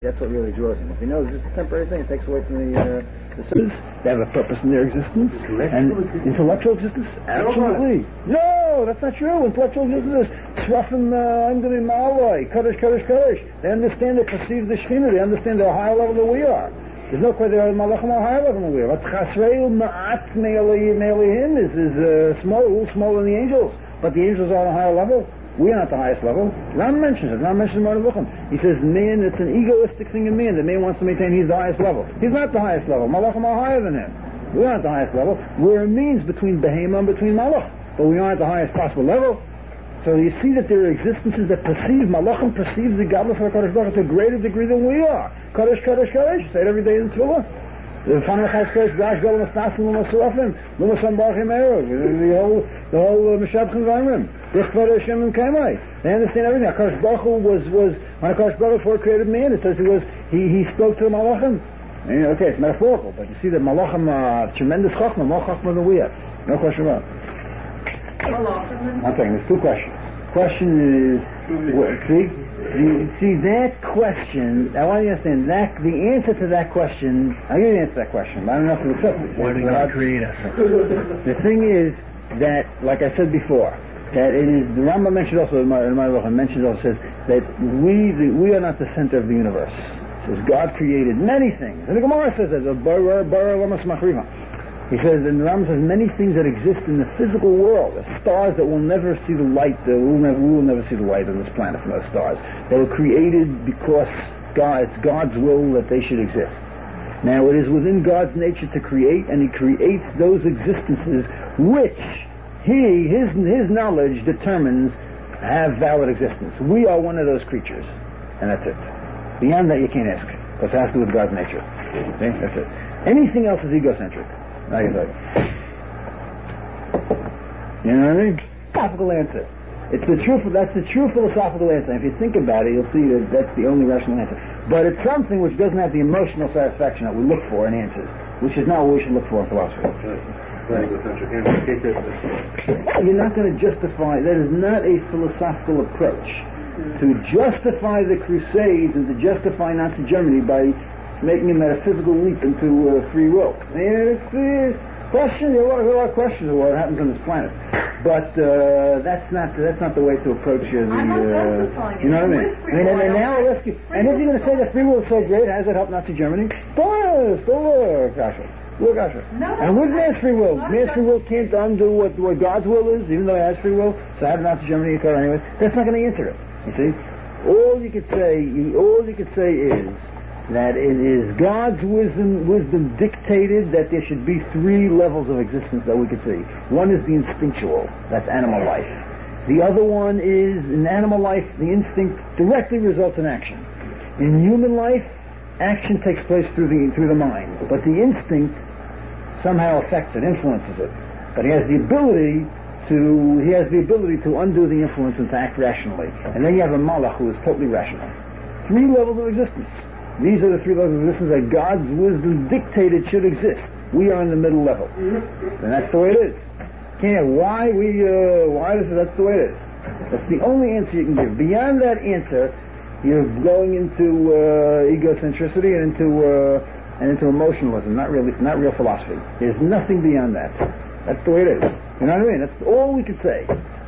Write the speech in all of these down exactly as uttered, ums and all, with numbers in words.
That's what really draws him. If he knows it's just a temporary thing, it takes away from the uh, the they have a purpose in their existence. And intellectual existence? Absolutely. No, that's not true. Intellectual existence is Srafim Amdani Ma'alai, Kaddish, Kaddish, Kaddish. They understand, they perceive the Shekhinah, they understand they're a higher level than we are. There's no question they're Malachim are higher level than we are. But Chasrei Ma'at Me'alihim is, is uh, small, a little smaller than the angels. But the angels are on a higher level. We are not the highest level. Ram mentions it. Ram mentions Mar Luchim. He says, man, it's an egoistic thing in man. The man wants to maintain he's the highest level. He's not the highest level. Malachim are higher than him. We aren't the highest level. We're a means between Behema and between Malach. But we aren't the highest possible level. So you see that there are existences that perceive, Malachim perceives the Gadol for Kodesh Baruch to a greater degree than we are. Kodesh, Kodesh, Kodesh. Say it every day in Tefillah. The Fanach HaSkodesh, Gash Gadol Masnasim, Luma Serafim, Luma Sambarach Yimero, the whole, the whole Meshabchim Vayimrim. They understand everything. HaKadosh Baruch Hu was, was, when HaKadosh Baruch Hu created man, it says he was, he, he spoke to the Malachim. And, okay, it's metaphorical, but you see that Malachim are uh, tremendous Chachma, more Chachma than we have. No question about it. One second, there's two questions. Question is, what, see, the, see that question, I want you to understand, that, the answer to that question, I'll give you the answer to that question, but I don't know if you accept it. Why did God create us? The thing is that, like I said before, that it is, the Rambam mentioned also, in my Rambam mentioned also, says that we the, we are not the center of the universe. It says God created many things. And the Gemara says that, the Bara Bara Lamas Machriva. He says, and the Rambam says many things that exist in the physical world, the stars that will never see the light, that we will never, we will never see the light on this planet from those stars, that were created because God, it's God's will that they should exist. Now it is within God's nature to create, and He creates those existences which He, his, his knowledge determines have valid existence. We are one of those creatures. And that's it. Beyond that you can't ask. Because it has to do with God's nature. Okay? That's it. Anything else is egocentric. I can tell you. You know what I mean? Philosophical answer. It's the true, that's the true philosophical answer. And if you think about it, you'll see that that's the only rational answer. But it's something which doesn't have the emotional satisfaction that we look for in answers. Which is not what we should look for in philosophy. You're not going to justify, that is not a philosophical approach. To justify the Crusades and to justify Nazi Germany by making a metaphysical leap into uh, free will. And it's a uh, question, there are a lot of questions of what happens on this planet. But uh, that's not that's not the way to approach uh, the, uh, you know what I mean? I mean, and, and now I'll ask you, and if you're going to say that free will is so great, how does it help Nazi Germany? Still, still, gosh. Look, no, and with man's free will, man's free will can't undo what, what God's will is, even though he has free will. So how did Nazi Germany occur anyway? That's not going to answer it. You see, all you could say, all you could say is that it is God's wisdom, wisdom dictated that there should be three levels of existence that we could see. One is the instinctual, that's animal life. The other one is in animal life, the instinct directly results in action. In human life, action takes place through the through the mind, but the instinct somehow affects it, influences it. But he has the ability to he has the ability to undo the influence and to act rationally. And then you have a malach who is totally rational. Three levels of existence. These are the three levels of existence that God's wisdom dictated should exist. We are in the middle level, and that's the way it is. Can't why we uh, why this that's the way it is. That's the only answer you can give. Beyond that answer, you're going into uh, egocentricity and into uh, and into emotionalism, not really, not real philosophy. There's nothing beyond that. That's the way it is. You know what I mean? That's all we could say.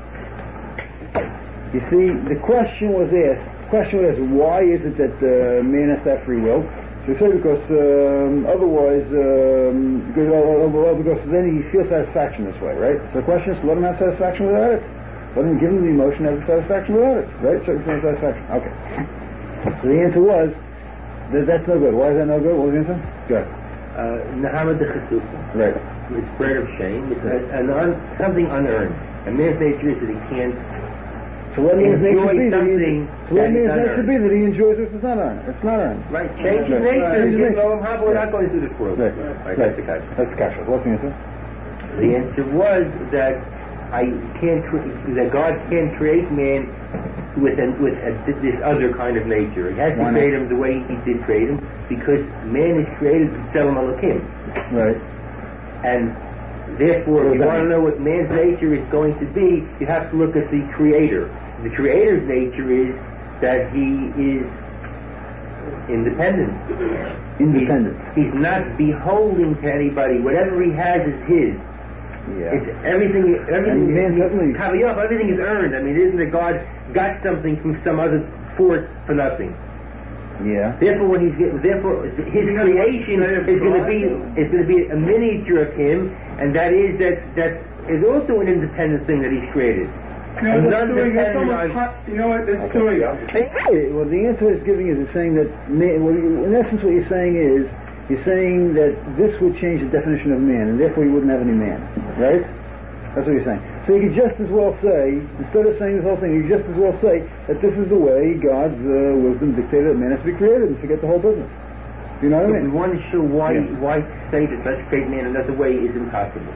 You see, the question was asked. The question was asked: why is it that uh, man has that free will? So you say because um, otherwise, um, because, uh, because then he feels satisfaction this way, right? So the question is: let him have satisfaction without it. Let him give him the emotion have satisfaction without it, right? So it's no satisfaction. Okay. So the answer was that that's no good. Why is that no good? What was the answer? Good. Nahama de Chesusa. Right. It's bread of shame. It's a, an un, something unearned. And man's nature is that he can't. So what man's nature be that he, so what man's nature be that he enjoys if it's not earned? It's not earned. Right. Change his nature. Change his nature. Right. We're not going through this world. Right. Right. Right. That's the kasha. That's the kasha. What's the answer? The answer was that I can't. That God can't create man with an, with a, this other kind of nature. He has to create him the way he did create him, because man is created with Tzelem Elokim. Right. And therefore, if you want to know what man's nature is going to be, you have to look at the Creator. The Creator's nature is that he is independent. Independent. He's, he's not beholden to anybody. Whatever he has is his. Yeah. It's everything. Everything. Man, certainly. Everything is earned. I mean, it isn't that God got something from some other force for nothing. Yeah. Therefore, when he's getting, therefore his creation is going to be is going to be a miniature of him, and that is that that is also an independent thing that he's created. You know, that's doing, that's almost hot, you know what, that's doing. Hey, well, the answer is giving is saying that, man, well, in essence what you're saying is, you're saying that this would change the definition of man, and therefore you wouldn't have any man, right? That's what you're saying. So you could just as well say, instead of saying this whole thing, you could just as well say that this is the way God's uh, wisdom dictated that man has to be created, and forget the whole business. You know what I mean? One is sure why, yeah. why say that let's create man another way is impossible.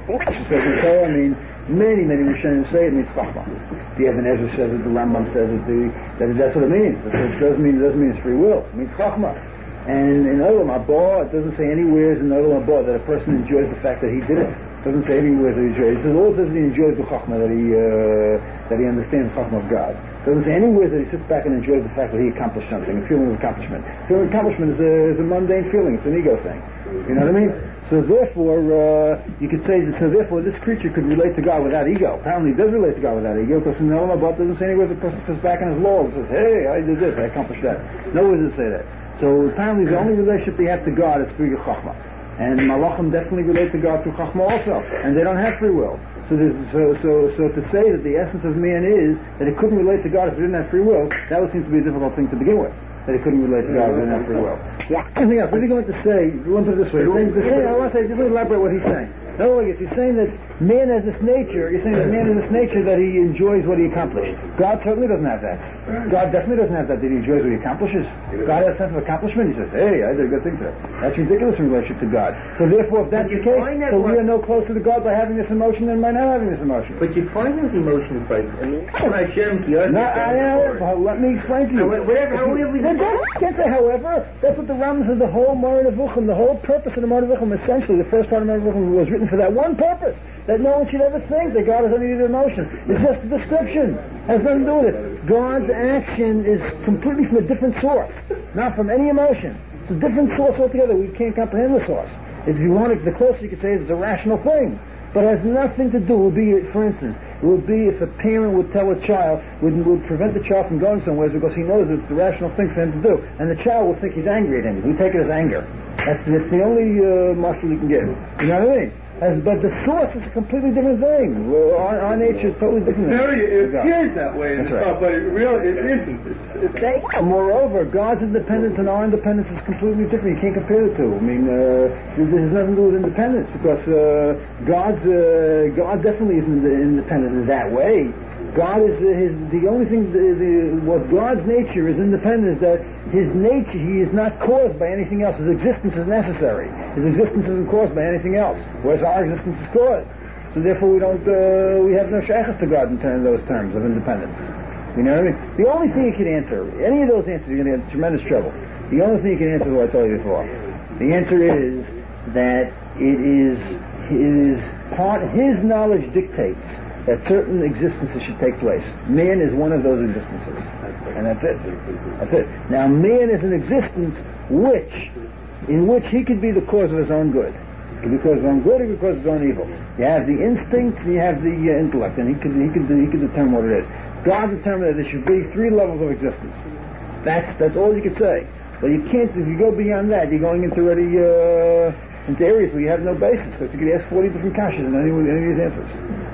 So, I mean, many, many Rishonim say it means chachma. The Ibn Ezra says it, the Rambam says it, the, that that's what it means. It doesn't mean it doesn't mean it's free will. It means chachma. And in Olam Haba, it doesn't say anywhere in Olam Haba that a person enjoys the fact that he did it. It doesn't say anywhere that he enjoys it. It all says that he enjoys the chachma, that he uh, that he understands the chachma of God. It doesn't say anywhere that he sits back and enjoys the fact that he accomplished something, a feeling of accomplishment. Feeling of accomplishment is a, is a mundane feeling. It's an ego thing. You know what I mean? So therefore, uh, you could say that, so therefore this creature could relate to God without ego. Apparently it does relate to God without ego, because in the Olam Haba doesn't say anywhere the person sits back in his law and says, hey, I did this, I accomplished that. Nowhere does it say that. So apparently the only relationship they have to God is through Chachma. And Malachim definitely relate to God through Chachma also. And they don't have free will. So, so, so, so to say that the essence of man is that it couldn't relate to God if it didn't have free will, that would seem to be a difficult thing to begin with. That it couldn't relate to God if it didn't have free will. Yeah. Anything else? What are you going to say? You want to put it this way. Saying, this thing, I want to say, just elaborate what he's saying. In other words, he's saying that man has this nature, you're saying that man has this nature that he enjoys what he accomplished. God certainly doesn't have that. God definitely doesn't have that, that he enjoys what he accomplishes. God has a sense of accomplishment. He says, hey, I did a good thing today. That's ridiculous in relationship to God. So therefore, if that's the case, so we are no closer to God by having this emotion than by not having this emotion. But you find those emotions by, I mean, Hashem, no, I, I, let me explain to you. Whatever, however, we can't say however. That's what the Rambam says, the whole Moreh Nevuchim, the whole purpose of the Moreh Nevuchim, essentially, the first part of Moreh Nevuchim was written for that one purpose, that no one should ever think that God has any other emotion. It's just a description. It has nothing to do with it. God's action is completely from a different source, not from any emotion. It's a different source altogether. We can't comprehend the source. If you want it, the closer you could say it's a rational thing. But it has nothing to do, it would be, for instance, it would be if a parent would tell a child, would, would prevent the child from going somewhere because he knows it's the rational thing for him to do. And the child would think he's angry at him. We take it as anger. That's, that's the only uh, marshal you can give. You know what I mean? As, but the source is a completely different thing. Well, our, our nature is totally different. No, it appears that way in the right. stuff, but it really it isn't. It's, it's Moreover, God's independence and our independence is completely different. You can't compare the two. I mean, uh, this has nothing to do with independence because uh, God's uh, God definitely isn't independent in that way. God is uh, his, the only thing, the, the, what God's nature is independent is that his nature, he is not caused by anything else. His existence is necessary. His existence isn't caused by anything else, whereas our existence is caused. So therefore we don't, uh, we have no shaykhs to God in terms, those terms of independence. You know what I mean? The only thing you can answer, any of those answers, you're going to get in tremendous trouble. The only thing you can answer is what I told you before. The answer is that it is his part, his knowledge dictates that certain existences should take place. Man is one of those existences. And that's it. That's it. Now man is an existence which, in which he could be the cause of his own good. He could be the cause of his own good, he could be the cause of his own evil. You have the instinct, you have the uh, intellect, and he could, he could, he could determine what it is. God determined that there should be three levels of existence. That's, that's all you could say. But you can't, if you go beyond that, you're going into already, uh, into areas where you have no basis, because you could ask forty different kashas in any, any of these answers.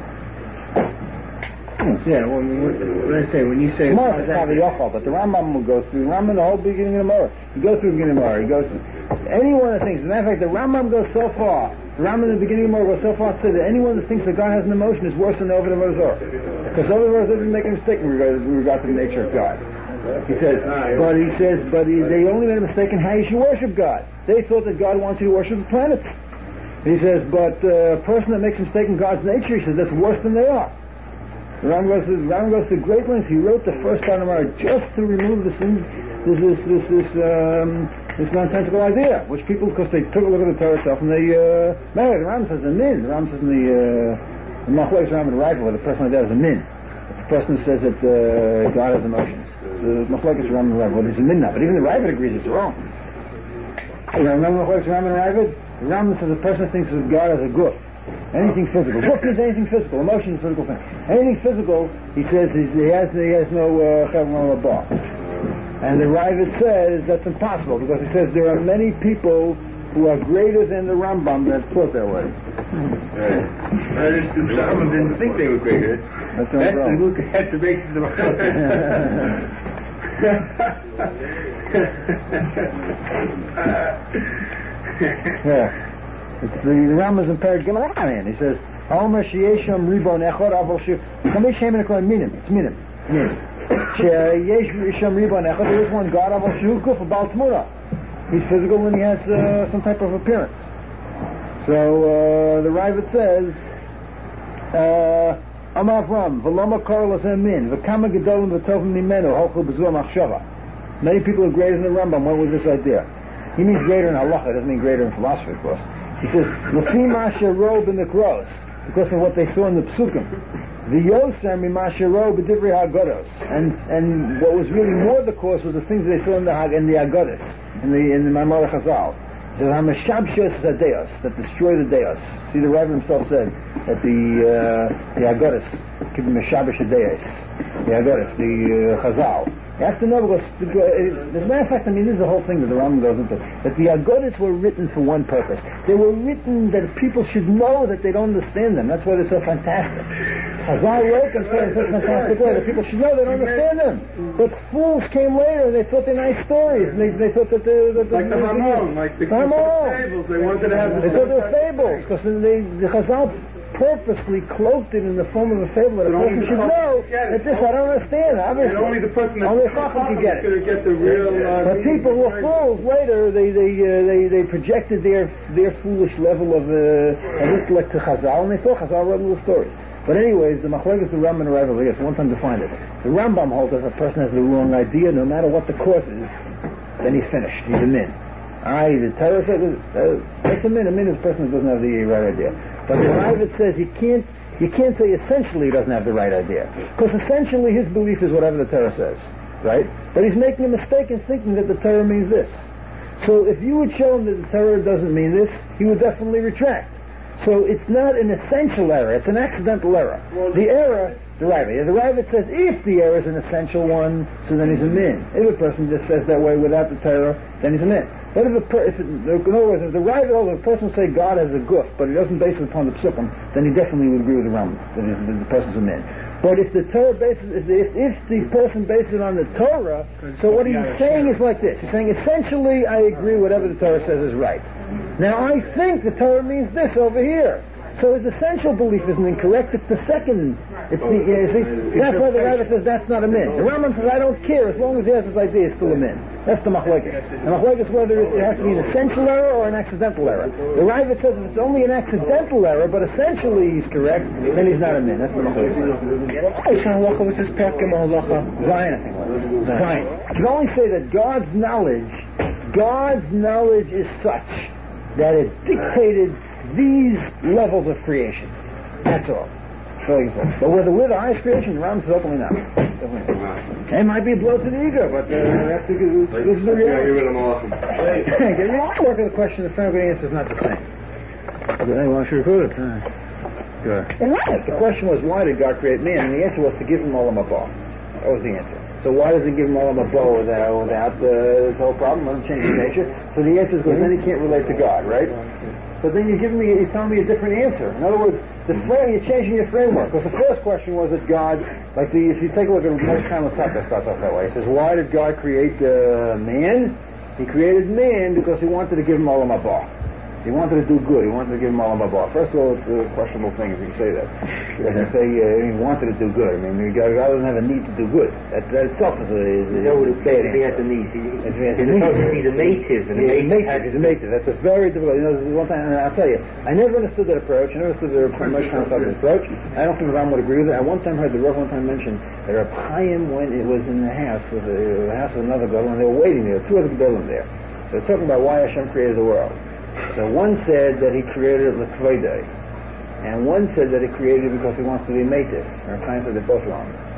Yeah, well, what I say, when you say... Gemara is Yochel, but the Rambam will go through, the Rambam, the whole beginning of the Gemara. He goes through the beginning of the Gemara, he goes through... Any one of the things, as a matter of fact, the Rambam goes so far, the Rambam in the beginning of the Gemara goes so far to say that any one of the things that God has an emotion is worse than the Over the Razor. Because Over the Razor didn't make a mistake in regard, in regard to the nature of God. He says, but he says, but he, they only made a mistake in how you should worship God. They thought that God wants you to worship the planets. He says, but uh, a person that makes a mistake in God's nature, he says, that's worse than they are. The Rambam goes, the Rambam goes to great lengths. He wrote the first part of the Gemara just to remove this, this, this, this, this, um, this nonsensical idea, which people, because they took a look at the Torah itself and they, uh, no, the Rambam says the min. The Rambam says in the, uh, the Machlokes Rambam and Ragla, the person like that is a min. The person who says that uh, God has emotions. The Machlokes Rambam and Ravid. Well, it's a minna, but even the Ravid agrees it's wrong. You know, remember Machlokes Rambam and Ravid? The Rambam says a person thinks of God as a guf. Anything physical. Guf means anything physical. Emotion is a physical thing. Anything physical, he says he's, he has he has no chav uh, bar. And the Ravid says that's impossible because he says there are many people who are greater than the Rambam that thought that way. Right. The Rambam didn't think they were greater. That's, that's, the, that's the basis of yeah. It's the, the Rambam's in Perek Gimel Amen. He says, "Omer sheyesham ribon echad avol she chamish shemen ekol minim." It's minim. Minim. Sheyesham ribon echad. There is one God avol shehu guf abal tmura. He's physical and he has uh, some type of appearance. So uh, the Ravid says, "Amavram v'lama kor lazem min v'kama gedolim v'tovim mimenu hochel b'zur machshava." Many people are greater than the Rambam went with this idea. He means greater in halacha. It doesn't mean greater in philosophy, of course. He says, "L'fi masha ro b'nekros," because of what they saw in the psukim. V'yoser mimasha ro b'divrei haggados, and and what was really more the cause was the things they saw in the in the haggados, in the in the Maimar Chazal. He says, "Hamashabshos zadeos," that destroy the deos. See, the Rebbe himself said that the uh, the haggados could be meshabesh deos, the haggados, the uh, Chazal. You have to know because, uh, as a matter of fact, I mean, this is the whole thing that the Rambam goes into. That the Agodas were written for one purpose. They were written that people should know that they don't understand them. That's why they're so fantastic. Chazal wrote them in such a fantastic way that people should know they don't understand them. But fools came later and they thought they're nice stories. And they, they thought that they... That like the Hamon, like the fables. They wanted to have the... They thought they were fables because they, the Chazal purposely cloaked it in the form of a fable that a person should know that this I don't understand. Obviously, and only the person only a chacham can get it. Get the real, uh, but people who were fools later, they they uh, they they projected their their foolish level of, uh, of intellect to Chazal, and they thought Chazal wrote little stories. But anyways, the Machlokes, the Rambam and Ravid, I guess one time to find it. The Rambam holds that if a person has the wrong idea, no matter what the cause is, then he's finished. He's a min. Aye, the Torah says uh, that's a min. A min is a person who doesn't have the right idea. But the Ravid says you can't you can't say essentially he doesn't have the right idea. Because essentially his belief is whatever the Torah says. Right? But he's making a mistake in thinking that the Torah means this. So if you would show him that the Torah doesn't mean this, he would definitely retract. So it's not an essential error, it's an accidental error. Well, the error, the Ravid, the Ravid says if the error is an essential one, so then he's a min. If a person just says that way without the Torah, then he's a min. But if, a per, if it, in other words, if the Ravid holds, if a person say God has a guf, but he doesn't base it upon the psukim, then he definitely would agree with the Rambam, that the, the person's a min. But if the Torah bases, if, if, if the person bases it on the Torah, so what he's saying is like this. He's saying, essentially, I agree whatever the Torah says is right. Now, I think the Torah means this over here. So his essential belief isn't incorrect, it's the second. It's the, you see, that's why the Ravid says that's not a min. The Rambam says, I don't care, as long as he has this idea, it's still a min. That's the Machlokes. The Machlokes is whether it has to be an essential error or an accidental error. The Ravid says if it's only an accidental error, but essentially he's correct, then he's not a min. That's the Machlokes. Halacha was his Perkim Halacha. Zion, I think. Zion. You can only say that God's knowledge, God's knowledge is such that it dictated these levels of creation. That's all. But whether we're the highest creation, the Rambam says openly not. It might be a blow to the ego, but uh, that's the, this is the reality. You know, I work with the question, the final answer is not the same. I want you to put it. Good. The question was, why did God create man? And the answer was to give him Olam Haba. That was the answer. So why does he give him Olam Haba without, without uh, this whole problem? Doesn't change his nature. So the answer is because then he can't relate to God, right? But then you're giving me, you're telling me a different answer. In other words, the frame, you're changing your framework. Because the first question was that God, like the, if you take a look at Moshe Chaim Lusaka, starts off that way. He says, why did God create uh, man? He created man because he wanted to give him Olam Haba. He wanted to do good. He wanted to give him Olam Haba. First of all, it's a questionable thing if you say that. He doesn't say uh, he wanted to do good. I mean, God doesn't have a need to do good. That, that itself is a, is a, no, is a bad answer. He has a need. He, he, he, he's a native. And he's a native. He's a native. That's a very difficult. You know, one time, and I'll tell you, I never understood that approach. I never understood the Moshe Chaim Lusaka's approach. I don't think the Ram would agree with it. I one time heard the Rav one time mention that Reb Chaim, when it was in the house, with the, the house of another girl, and they were waiting there, two other buildings there. They were talking about why Hashem created the world. So one said that he created it l'kvoidei, and one said that he created it because he wants to be mated. Reb Chaim said they're both wrong.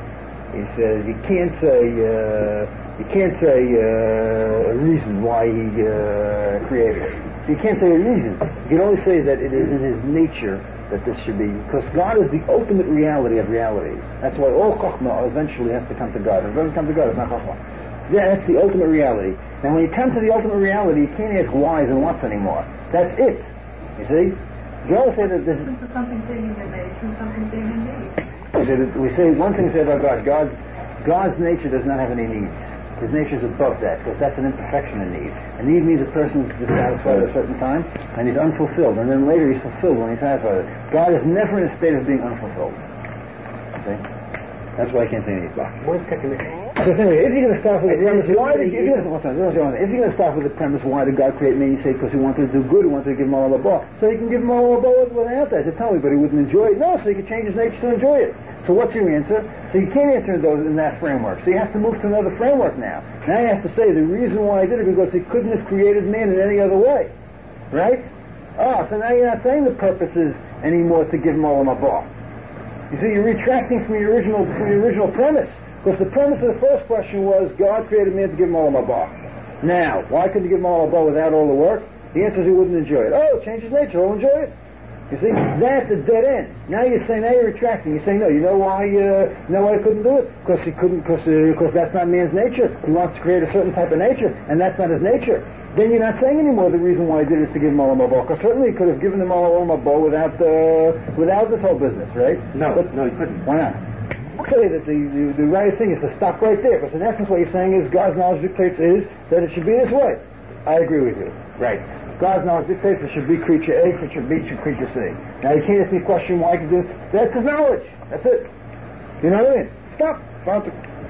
He says you can't say uh, you can't say uh, a reason why he uh, created it. You can't say a reason. You can only say that it is in his nature that this should be, because God is the ultimate reality of realities. That's why all Chokhmah eventually has to come to God. If it doesn't come to God, it's not Chokhmah. Yeah, that's the ultimate reality. Now when you come to the ultimate reality, you can't ask whys and whats anymore. That's it. You see? You always say that this is... something being in your nature and something being in me. We say, that, we say one thing said about God. God, God's nature does not have any needs. His nature is above that, because that's an imperfection in need. A need means a person is dissatisfied at a certain time, and he's unfulfilled, and then later he's fulfilled when he's satisfied. God is never in a state of being unfulfilled. Okay? That's why I can't say any block. One second. So anyway, if you're going to start with the premise, why did you, if you're going to start with the premise, why did God create man? You say because he wanted to do good, he wanted to give him all the ball. So he can give him all the ball without that. To tell me, but he wouldn't enjoy it. No, so he could change his nature to enjoy it. So what's your answer? So you can't answer in, those, in that framework. So you have to move to another framework now. Now you have to say the reason why he did it because he couldn't have created man in any other way. Right? Oh, so now you're not saying the purpose is anymore to give him all the ball. You see, you're retracting from your original from your original premise. Because the premise of the first question was God created man to give him all the bar. Now, why couldn't he give him all the bar without all the work? The answer is he wouldn't enjoy it. Oh, change his nature, he'll enjoy it. You see, that's a dead end. Now you're saying, now you're retracting. You're saying, no, you know why, uh, you know why he couldn't do it? Because he couldn't, because uh, that's not man's nature. He wants to create a certain type of nature, and that's not his nature. Then you're not saying anymore the reason why he did it is to give him all the bar. Because certainly he could have given him all the bar without, uh, without this whole business, right? No, but, no, he couldn't. Why not? Say that the, the, the right thing is to stop right there, because in essence what you're saying is God's knowledge dictates is that it should be this way. I agree with you. Right. God's knowledge dictates it should be creature A, it should be creature C. Now you can't ask me a question why I can do this. That's his knowledge. That's it. You know what I mean? Stop. Stop.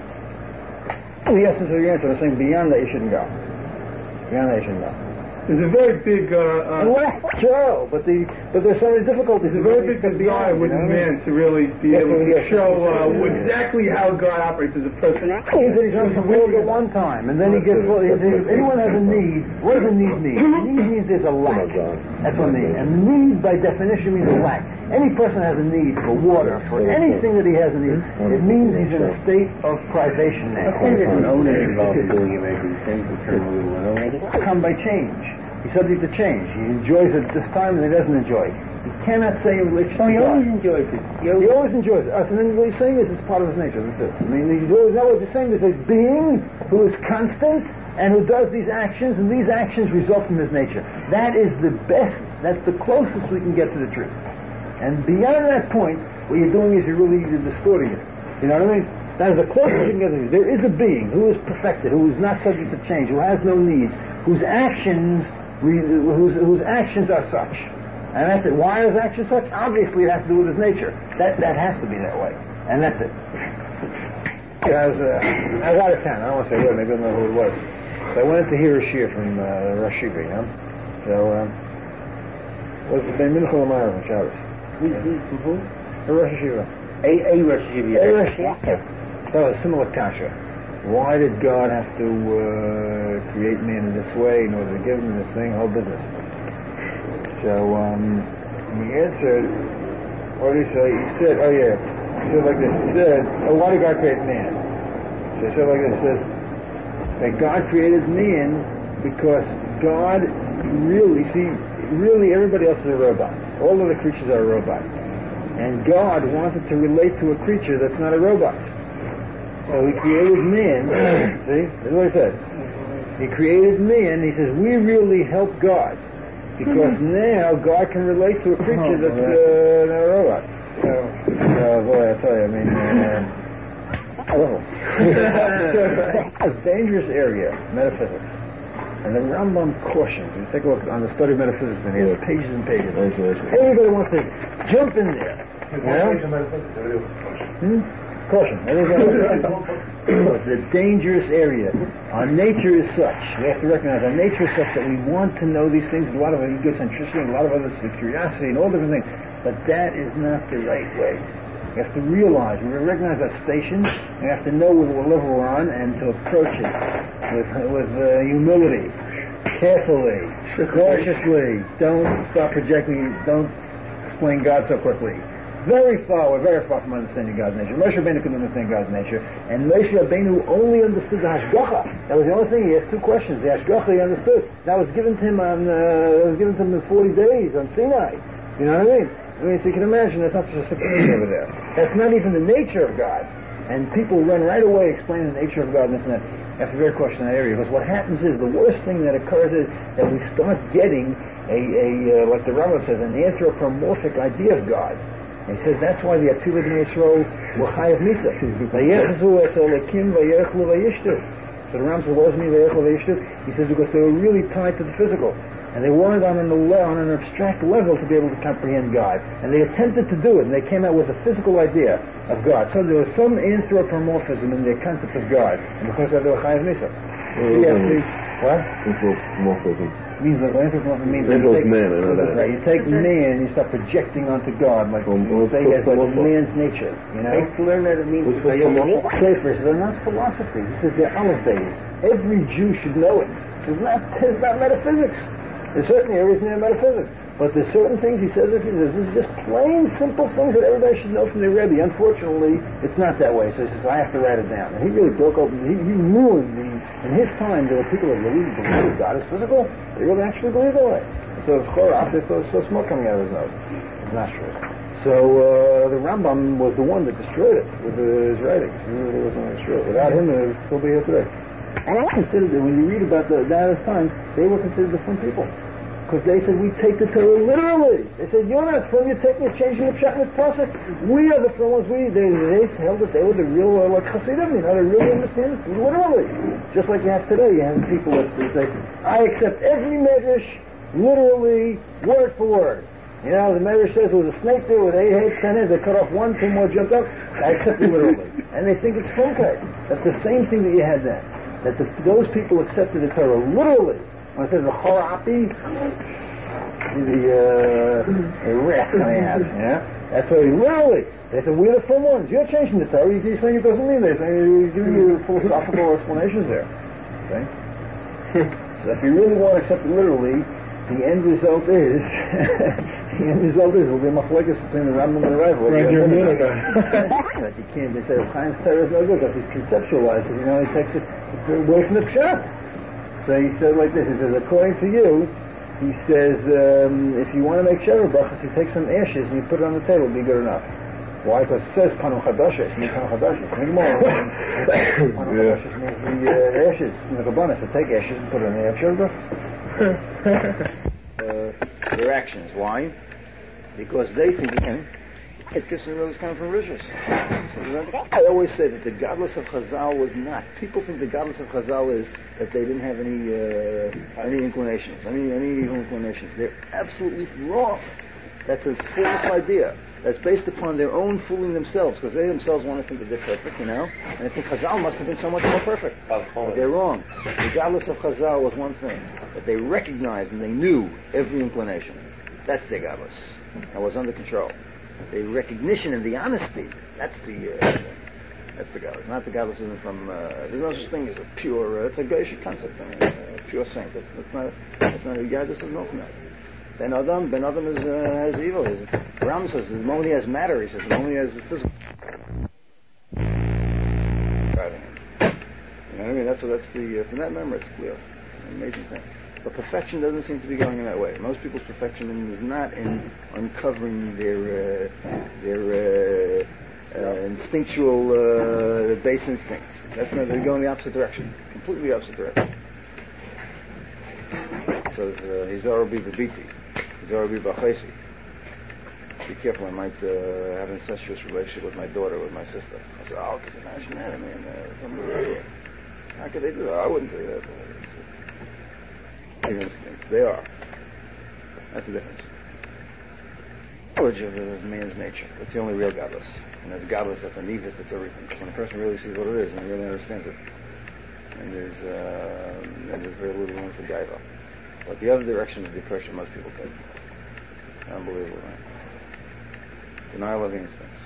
The essence of your answer is saying beyond that you shouldn't go. Beyond that you shouldn't go. There's a very big, uh, uh well, sure, but the but there's so many difficulties. There's a very big desire within man to really be able to show uh, exactly how God operates as a person. He said he's unfulfilled at one time, and then he gets. Well, if anyone has a need, what does a need mean? A need means there's a lack. That's what a need. And need, by definition, means a lack. Any person has a need for water, for anything that he has a need. It means he's in a state of privation now. Come by change. He's subject to change. He enjoys it this time and he doesn't enjoy it. He cannot say in relation to Oh, he God. always enjoys it. He always, he always enjoys it. Uh, so then what he's saying is it's part of his nature. That's it. I mean, you always know what he's saying. There's a being who is constant and who does these actions, and these actions result from his nature. That is the best, that's the closest we can get to the truth. And beyond that point, what you're doing is you're really you're distorting it. You know what I mean? That is the closest you can get to it. There is a being who is perfected, who is not subject to change, who has no needs, whose actions whose, whose actions are such. And that's it. Why is action such? Obviously it has to do with his nature. That that has to be that way. And that's it. I was, uh, I was out of town. I don't want to say where, maybe I don't know who it was. So I went to hear a shiur from uh, Rosh Yeshiva, you know? So, um, was the Ben Minchel Amara from Shabbos. From who? The Rosh Yeshiva. A, a Rosh Yeshiva. A Rosh Yeshiva. So a similar kasha. Why did God have to uh, create man in this way in order to give him this thing, whole business? So um, he answered, what did he say? He said, oh yeah, he said like this. He said, oh, why did God create man? So he said like this. He says that God created man because God really, see, really everybody else is a robot. All of the creatures are robots. And God wanted to relate to a creature that's not a robot. So he created man, see, that's what he said. He created man, he says, we really help God. Because now God can relate to a creature that's uh, not a robot. So, uh, boy, I tell you, I mean, uh, oh. It's a dangerous area, metaphysics. And the Rambam cautions, you take a look on the study of metaphysics, and he has pages and pages. Everybody wants to jump in there. You know? Hmm? Caution. It's a dangerous area. Our nature is such. We have to recognize our nature is such that we want to know these things. A lot of egocentricity and a lot of other curiosity and all different things. But that is not the right way. We have to realize, we recognize our station. We have to know what level we're on and to approach it with with uh, humility, carefully, cautiously. Don't start projecting. Don't explain God so quickly. very far, we're very far from understanding God's nature. Moshe Rabbeinu couldn't understand God's nature, and Moshe Rabbeinu only understood the Hashgacha. That was the only thing. He asked two questions. The Hashgacha he understood. That was given to him on, uh, that was given to him in forty days on Sinai. You know what I mean? I mean, so you can imagine that's not such a simple thing over there. That's not even the nature of God. And people run right away explaining the nature of God, and that's a very question in that area. Because what happens is, the worst thing that occurs is that we start getting a, a uh, like the Rambam says, an anthropomorphic idea of God. And he says that's why the Atzilah B'nai Yisrael were Chayav Misa. Vayechazu es Elokim vayechlu vayishtu. So the Rambam says, what does it mean vayechlu vayishtu? He says because they were really tied to the physical. And they weren't on an, on an abstract level to be able to comprehend God. And they attempted to do it, and they came out with a physical idea of God. So there was some anthropomorphism in their concept of God. And because of that, they were Chayav Misa. What? Anthropomorphism. Means that anthropomorphism means that you take, man, I know that. Right, you take man and you start projecting onto God, like um, you say, as like man's nature. You know, to learn that it means Sefer. They're not philosophy. This is their Aleph days. Every Jew should know it. It's not. It's not metaphysics. There's certainly everything in metaphysics, but there's certain things he says. If he says this is just plain, simple things that everybody should know from their Rebbe. Unfortunately, it's not that way. So he says, I have to write it down. And he really broke open. He, he ruined the. In his time, there were people that really believed God is physical. They really actually believed that way. So Chorach, they saw so smoke coming out of his nose. It's not true. So uh, the Rambam was the one that destroyed it with his writings. He really was the one that destroyed it. Without him, it would still be here today. And I considered that when you read about the that time, they were considered the fun people. Because they said, we take the Torah literally. They said, you're not fun, you're taking it, changing the pshat and the process. We are the fun ones. We, they, they held that they were the real, uh, like Hasidim, you know, they really understand it literally. Just like you have today, you have people that say, I accept every medrash literally, word for word. You know, the medrash says there was a snake there with eight heads, ten heads, they cut off one, two more jumped up. I accept it literally. And they think it's funky. That's the same thing that you had then. That the, those people accepted the Torah literally. When it says the Chorapi, the uh, the wrath coming out, yeah? That's what he literally. They said, we're the fun ones. You're changing the Torah. You're saying it doesn't mean this. You're giving you philosophical explanations there. Okay? So if you really want to accept it literally, the end result is, the end result is, will be a machlokes between the Rambam and the Rav. Right, you're a That you can't, they say, Chaim's Torah is no good because he's conceptualized it, you know, he takes it away from the pshat. So he said like this, he says, according to you, he says, um, if you want to make Shever Brachas, you take some ashes and you put it on the table, it'll be good enough. Why? Because it says Panum Chadashes, means Panum Chadashes. Panum Chadashes means the uh, ashes from the Kabbalah. So take ashes and put it on the Shever Brachas. uh, Their actions. Why? Because they think, again, it gets is coming from Rishus. So I always say that the godless of Chazal was not. People think the godless of Chazal is that they didn't have any uh, any inclinations, any any evil inclinations. They're absolutely wrong. That's a false idea. That's based upon their own fooling themselves, because they themselves want to think that they're perfect, you know, and they think Chazal must have been so much more perfect. But they're wrong. The godless of Chazal was one thing, that they recognized and they knew every inclination. That's their godless. That was under control. The recognition and the honesty, that's the uh, that's the godless. Not the godless isn't from, uh, there's no such thing as a pure, uh, it's a Geisha concept, I mean, uh, pure saint. That's, that's not, that's not, a godless doesn't know from that. Ben Adam, Ben Adam is, uh, has evil. His, Ram says, the moment he has matter, he says, the moment he has physical. You know what I mean? That's, that's the, uh, from that memory, it's clear. It's an amazing thing. But perfection doesn't seem to be going in that way. Most people's perfection is not in uncovering their uh, their uh, uh, instinctual uh, base instincts. That's not, they're going the opposite direction, completely opposite direction. So Hizar bi Babiti, Hizar bi Bachesi. Be careful, I might uh, have an incestuous relationship with my daughter, with my sister. I said, oh, because imagine that, I mean, uh, somebody, how could they do that? I wouldn't do that. Instincts. They are. That's the difference. Knowledge of, of man's nature. That's the only real godless. And there's godless, that's a nevis, that's everything. When a person really sees what it is and really understands it. And there's, uh, and there's very little room for gaiva. But the other direction is the approach most people take. Unbelievable, right? Denial of the instincts.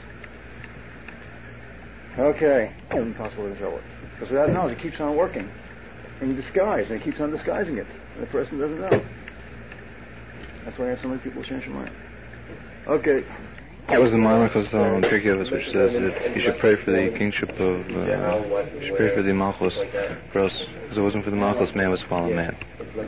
Okay. It's impossible to control it. Because without knowledge, it keeps on working. In disguise, and it keeps on disguising it. And the person doesn't know. That's why I have so many people change their mind. Okay. That was the Malachas um, Pirkei, which says that you should pray for the kingship of, uh, you should pray for the Malchus, for else, because it wasn't for the Malchus, man was fallen man.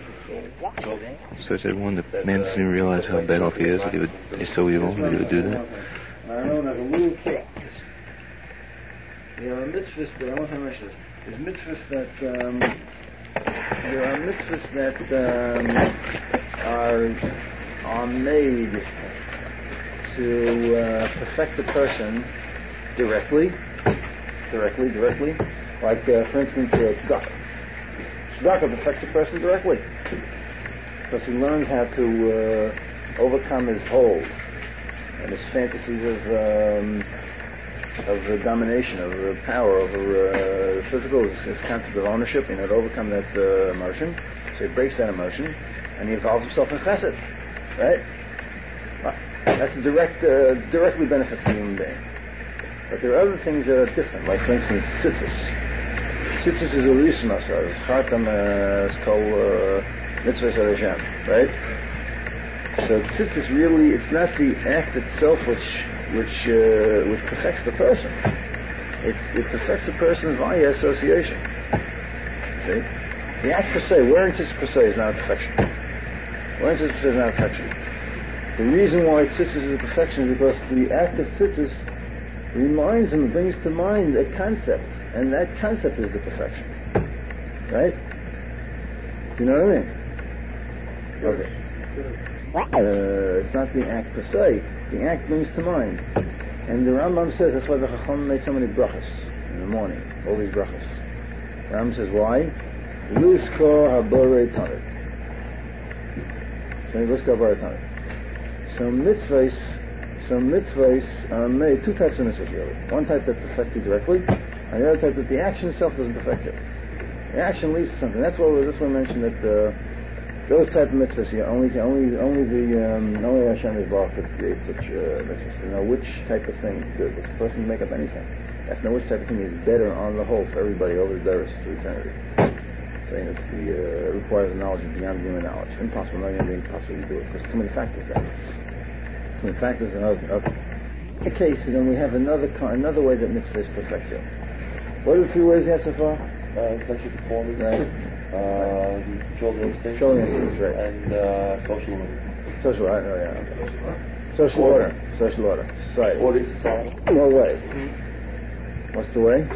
So it said, one, that man doesn't even realize how bad off he is, that he would, he's so evil, that he would do that. I know as a little kid. There are mitzvahs that, I want to mention this, there's mitzvahs that, um, there are mitzvahs that um, are, are made to uh, perfect the person directly, directly, directly. Like, uh, for instance, uh, tzedakah. Tzedakah perfects a person directly, because he learns how to uh, overcome his hold and his fantasies of um, of uh, domination, of uh, power over uh, physical, his, his concept of ownership, you know, to overcome that uh, emotion. So he breaks that emotion, and he involves himself in chesed, right? That's a direct, uh, directly benefits the human being. But there are other things that are different, like, for instance, tzitzis. Tzitzis is a risma, so it's chartam, it's called mitzvah Hashem, right? So tzitzis really, it's not the act itself which which uh, which perfects the person. It's, it perfects a person via association. See? The act per se, wearing tzitzis per se is not a perfection. Wearing tzitzis per se is not a perfection. The reason why tzitzis is a perfection is because the act of tzitzis reminds him, brings to mind a concept, and that concept is the perfection. Right? You know what I mean? Okay. Uh, it's not the act per se. The act brings to mind. And the Rambam says, that's why the Chacham made so many brachas in the morning, all these brachas. The Rambam says, why? Luzkor haborei tanit. So Luzkor haborei tanit. Some mitzvahs, some mitzvahs are made, two types of mitzvahs really. One type that perfects you directly, and the other type that the action itself doesn't perfect you. The action leads to something. That's what that's what I mentioned that uh, those type of mitzvahs, you only only only the um, only Hashem Yisbarach could create such uh, mitzvahs to know which type of thing is good. Because a person can make up anything. You have to know which type of thing is better on the whole for everybody over the Doris to eternity. Saying it's the uh, requires knowledge beyond human knowledge. Impossible, not even impossible to do it because too many factors there. In fact, there's another okay. In case, and then we have another another way that mitzvahs perfect you. What are the three ways you have so far? Uh, intellectual performance, right. uh, children instincts, children instincts, right, and uh, social order. Social order, oh, yeah. Social order, social order, society. Order in society. No way. What's the way?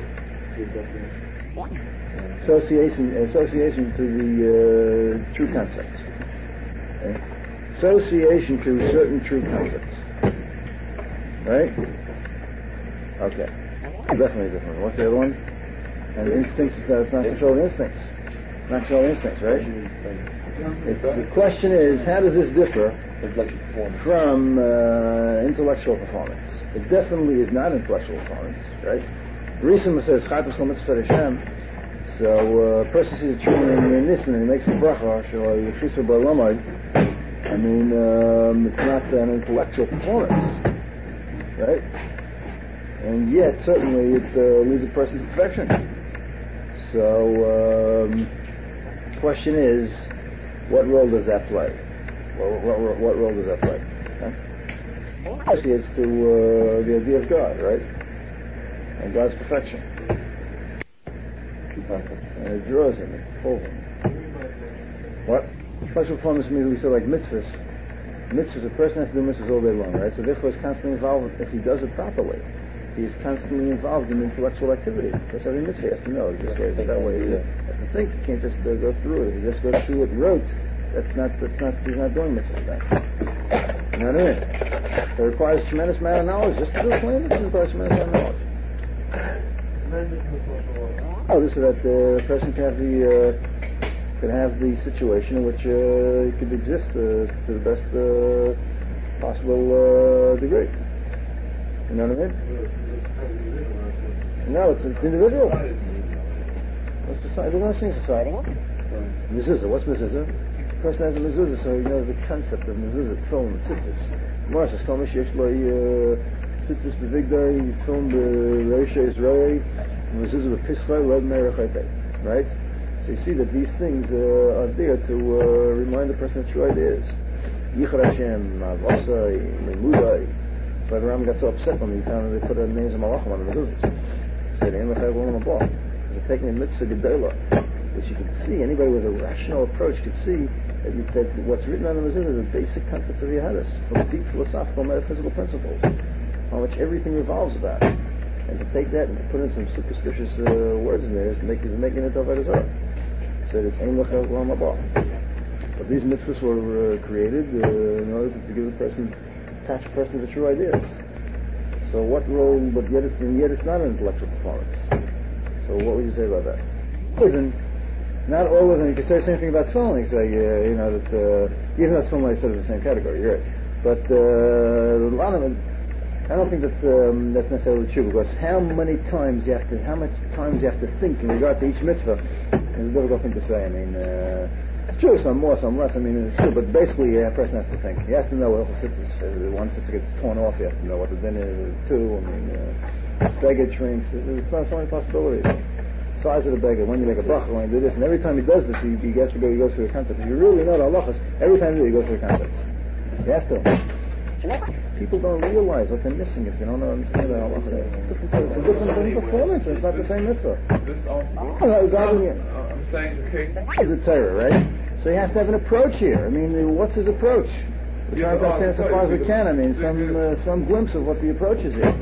Association, association to the uh, true concepts. Okay? Association to certain true concepts. Right? Okay. Definitely different. What's the other one? And instincts, it's not controlling instincts. Not controlling instincts, right? It, the question is, how does this differ from uh, intellectual performance? It definitely is not intellectual performance, right? Rishon says, Chatos Lo Mitzvah Hashem. So uh, a person sees a tree in Nisan and he makes a bracha, Shelo B'Lamai. I mean, um, it's not an intellectual performance, right? And yet, certainly, it uh, leads a person to perfection. So, um, the question is, what role does that play? What, what, what role does that play? Huh? Actually, it's to uh, the idea of God, right? And God's perfection. And it draws him, it pulls him. What? Intellectual performance means we say like mitzvahs. Mitzvahs, a person has to do mitzvahs all day long, right? So therefore he's constantly involved, if he does it properly, he is constantly involved in intellectual activity. That's every mitzvah he has to know. This way, that way. He has to think. He can't just uh, go through it. If he just goes through it rote, that's not, that's not, he's not doing mitzvahs then. You know what I mean? It requires a tremendous amount of knowledge. Just to do plain mitzvahs requires a tremendous amount of knowledge. Oh, this is that the uh, person can have the, uh, can have the situation in which uh, it could exist uh, to the best uh, possible uh, degree. You know what I mean? No, it's, it's individual. What's society? They're not saying society. Mezuzah. What's mezuzah? The person has a mezuzah, so he knows the concept of mezuzah, tefillin, tzitzis. Gemara says, "Kol mish yesh lo tzitzis b'vigdai, tefillin b'reisha Israeli, mezuzah b'pischai, lo b'merachaypei." Right? So you see that these things uh, are there to uh, remind the person that true idea is. Yichar Hashem, Avasai, Lemudai. why the Rambam got so upset when he found they put a names of Malachim on the mezuzahs. He said, "Ein l'chayv l'olam haba." They're taking a mitzvah gedola, which you could see, anybody with a rational approach could see that, you, that what's written on the mezuzah is the basic concepts of the Yehadis, from deep philosophical, metaphysical principles, on which everything revolves about. And to take that and to put in some superstitious uh, words in there is make, is making it Avodah Zarah. He said it's Ein l'chayv l'olam haba. But these mitzvahs were uh, created uh, in order to, to give a person, attach a person to the true ideas. So what role, but yet it's, and yet it's not an intellectual performance. So what would you say about that? Even, not all of them, you could say the same thing about tefillin. You could say, uh, you know, that, uh, even though tefillin, like I said, is the same category, you're right. But uh, a lot of them, I don't think that um, that's necessarily true, because how many times you have to, how much times you have to think in regard to each mitzvah is a difficult thing to say. I mean, uh, it's true, some more, some less. I mean, it's true, but basically a person has to think. He has to know what the sitzes, one sitzes gets torn off, he has to know what the dinner is, two, I mean, uh, beggar shrinks, there's not so many possibilities. Size of the beggar, when you make a bracha, when you do this, and every time he does this, he, he gets to go, he goes through a concept. If you really know the halachas, every time you do, you go through a concept. You have to. People don't realize what they're missing if they don't understand the halachas. It's a different, different performance, it's not the same mitzvah. This also, Oh, God, I'm, I'm saying, okay. It's a Torah, right? So he has to have an approach here. I mean, what's his approach? We're trying to understand so far as we can. I mean, some uh, some glimpse of what the approach is here.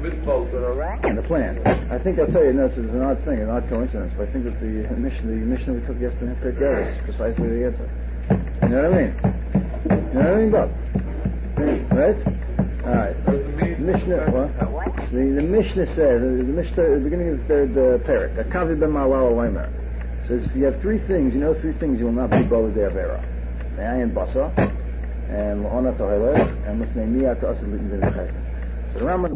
And the plan. I think I'll tell you, no, it's an odd thing, an odd coincidence, but I think that the mission, the mission we took yesterday in Pirkei is precisely the answer. You know what I mean? You know what I mean, Bob? Right? All right. Mishnah. What? The the Mishnah says, the, the Mishnah, at the beginning of the third uh, parak, Akavi ben Malal Oimer, says if you have three things, you know three things, you will not be bothered there Avera. Me'ayin basa, and L'ona Tohelech, and L'fnei Miyah Ta'asid L'itn Din L'chayim. So the Rambam,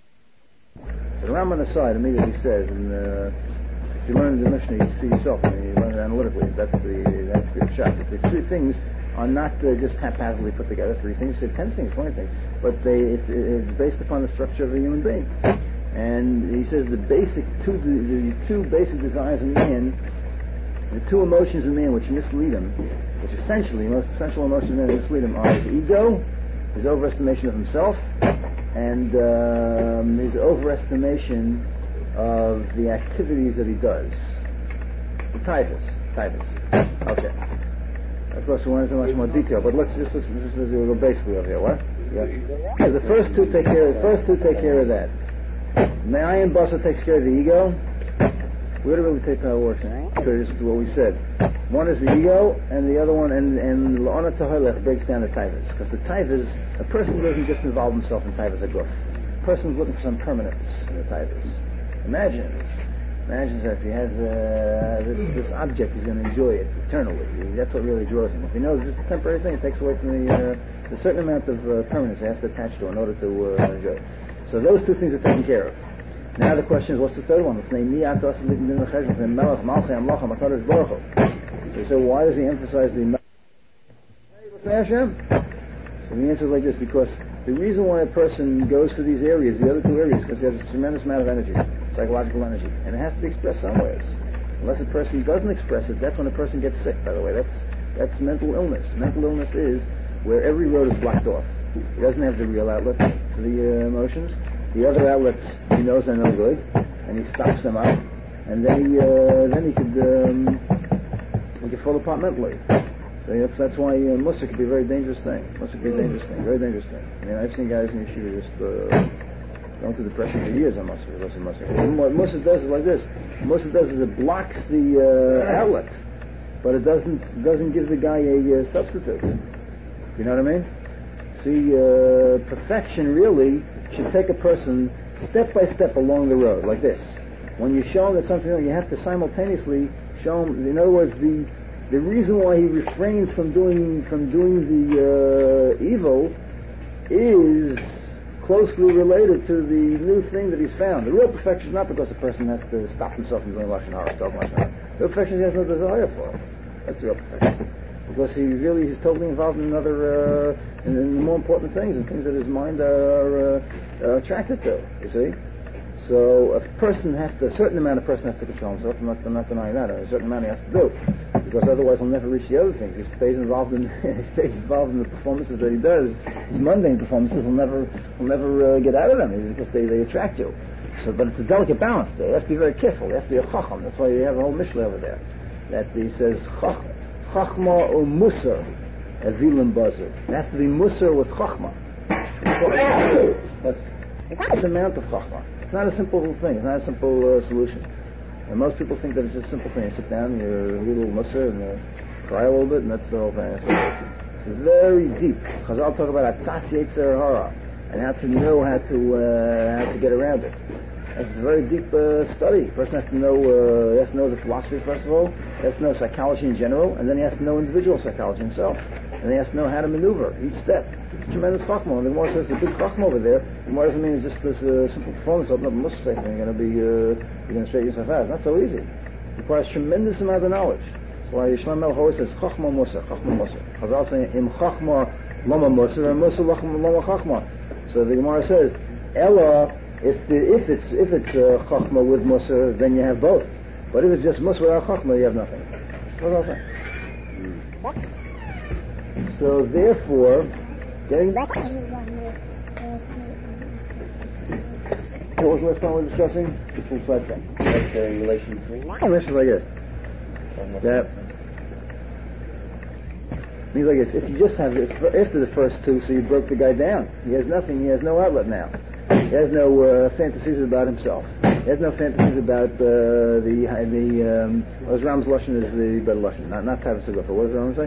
so the Rambam aside immediately says, and uh, if you learn the Mishnah, you see yourself, and you learn it analytically. That's the that's the shot. The three things are not uh, just haphazardly put together. Three things, say ten things, twenty things, but they it, it's based upon the structure of a human being. And he says the basic two the, the two basic desires in man, the two emotions in man which mislead him, which essentially the most essential emotions in man that mislead him are his ego, his overestimation of himself, and um, his overestimation of the activities that he does. The typhus. Typhus. Okay. Of course, we want into much more detail, but let's just let's, let's, let's go basically over here. What? Yeah. Because the first two take care. The first two take care of that. Me'ayin basa takes care of the ego. We ought to really take how it works. So this is what we said. One is the ego, and the other one, and and L'ona Tohelech breaks down the typhus. Because the typhus, a person doesn't just involve himself in typhus aguf. A person's looking for some permanence in the typhus. Imagine this. Imagine that if he has uh, this this object, he's going to enjoy it eternally. That's what really draws him. If he knows it's just a temporary thing, it takes away from the uh, the certain amount of uh, permanence he has to attach to in order to uh, enjoy it. So those two things are taken care of. Now the question is, what's the third one? So you say, why does he emphasize the So the answer is like this, because the reason why a person goes for these areas, the other two areas, because he has a tremendous amount of energy, psychological energy, and it has to be expressed somewhere. Unless a person doesn't express it, that's when a person gets sick, by the way. That's that's mental illness. Mental illness is where every road is blocked off. He doesn't have the real outlet for the uh, emotions. The other outlets he knows are no good, and he stops them up, and then he uh, then he could um, he could fall apart mentally. So that's that's why uh, Musa could be a very dangerous thing. Musa could be a dangerous thing, very dangerous thing. I mean, I've seen guys in yeshiva just uh, going through depression for years on Musa. Musa. What Musa does is like this. Musa does is it blocks the uh, outlet, but it doesn't doesn't give the guy a uh, substitute. You know what I mean? See, uh, perfection really should take a person step by step along the road, like this. When you show him that something, you have to simultaneously show him. In other words, the the reason why he refrains from doing from doing the uh, evil is closely related to the new thing that he's found. The real perfection is not because a person has to stop himself from doing lashon hara, talk lashon hara. The real perfection he has no desire for it. That's the real perfection. Because he really is totally involved in other, uh, in, in more important things, and things that his mind are, uh, are attracted to, you see. So a person has to, a certain amount of person has to control himself, I'm not, I'm not denying that, a certain amount he has to do. because otherwise he'll never reach the other things. He stays involved in he stays involved in the performances that he does. His mundane performances will never will never uh, get out of them because they, they attract you. So, but it's a delicate balance there. You have to be very careful. You have to be a chacham. That's why you have a whole Mishnah over there that he says chachma or musar avilim bazer. It has to be musar with chachma. But it's an amount of chachma. It's not a simple thing. It's not a simple uh, solution. And most people think that it's just a simple thing. You sit down, you read a little musar, and you cry a little bit, and that's the whole thing. It's, it's very deep. Chazal talk about atzas yetzer hara and how to know how to uh, how to get around it. It's a very deep uh, study. A person has to know uh, he has to know the philosophy first of all. He has to know psychology in general, and then he has to know individual psychology himself. And he has to know how to maneuver each step. It's tremendous chachma. And the Gemara says the big chachma over there. The Gemara doesn't mean it's just this uh, simple performance. Open up a musar and you're going to be uh, you're going to straighten yourself out. It's not so easy. It requires tremendous amount of knowledge. That's why Yishmael Melech always says chachma musar, chachma musar. Chazal saying im chachma lama musar and musar lama chachma. So the Gemara says ella. If the, if it's if it's uh, chachma with musar, then you have both. But if it's just musar without chachma, you have nothing. What else? What? So therefore, getting back. What was the last one we were discussing? The full side thing. Like the relation between. Relation like this. Yeah. Means like this. If you just have it after the first two, so you broke the guy down. He has nothing. He has no outlet now. He has no uh, fantasies about himself. He has no fantasies about uh, the the um, what was Ram's lashon is the better lashon, not not Tavis Agafa. What does Ram say?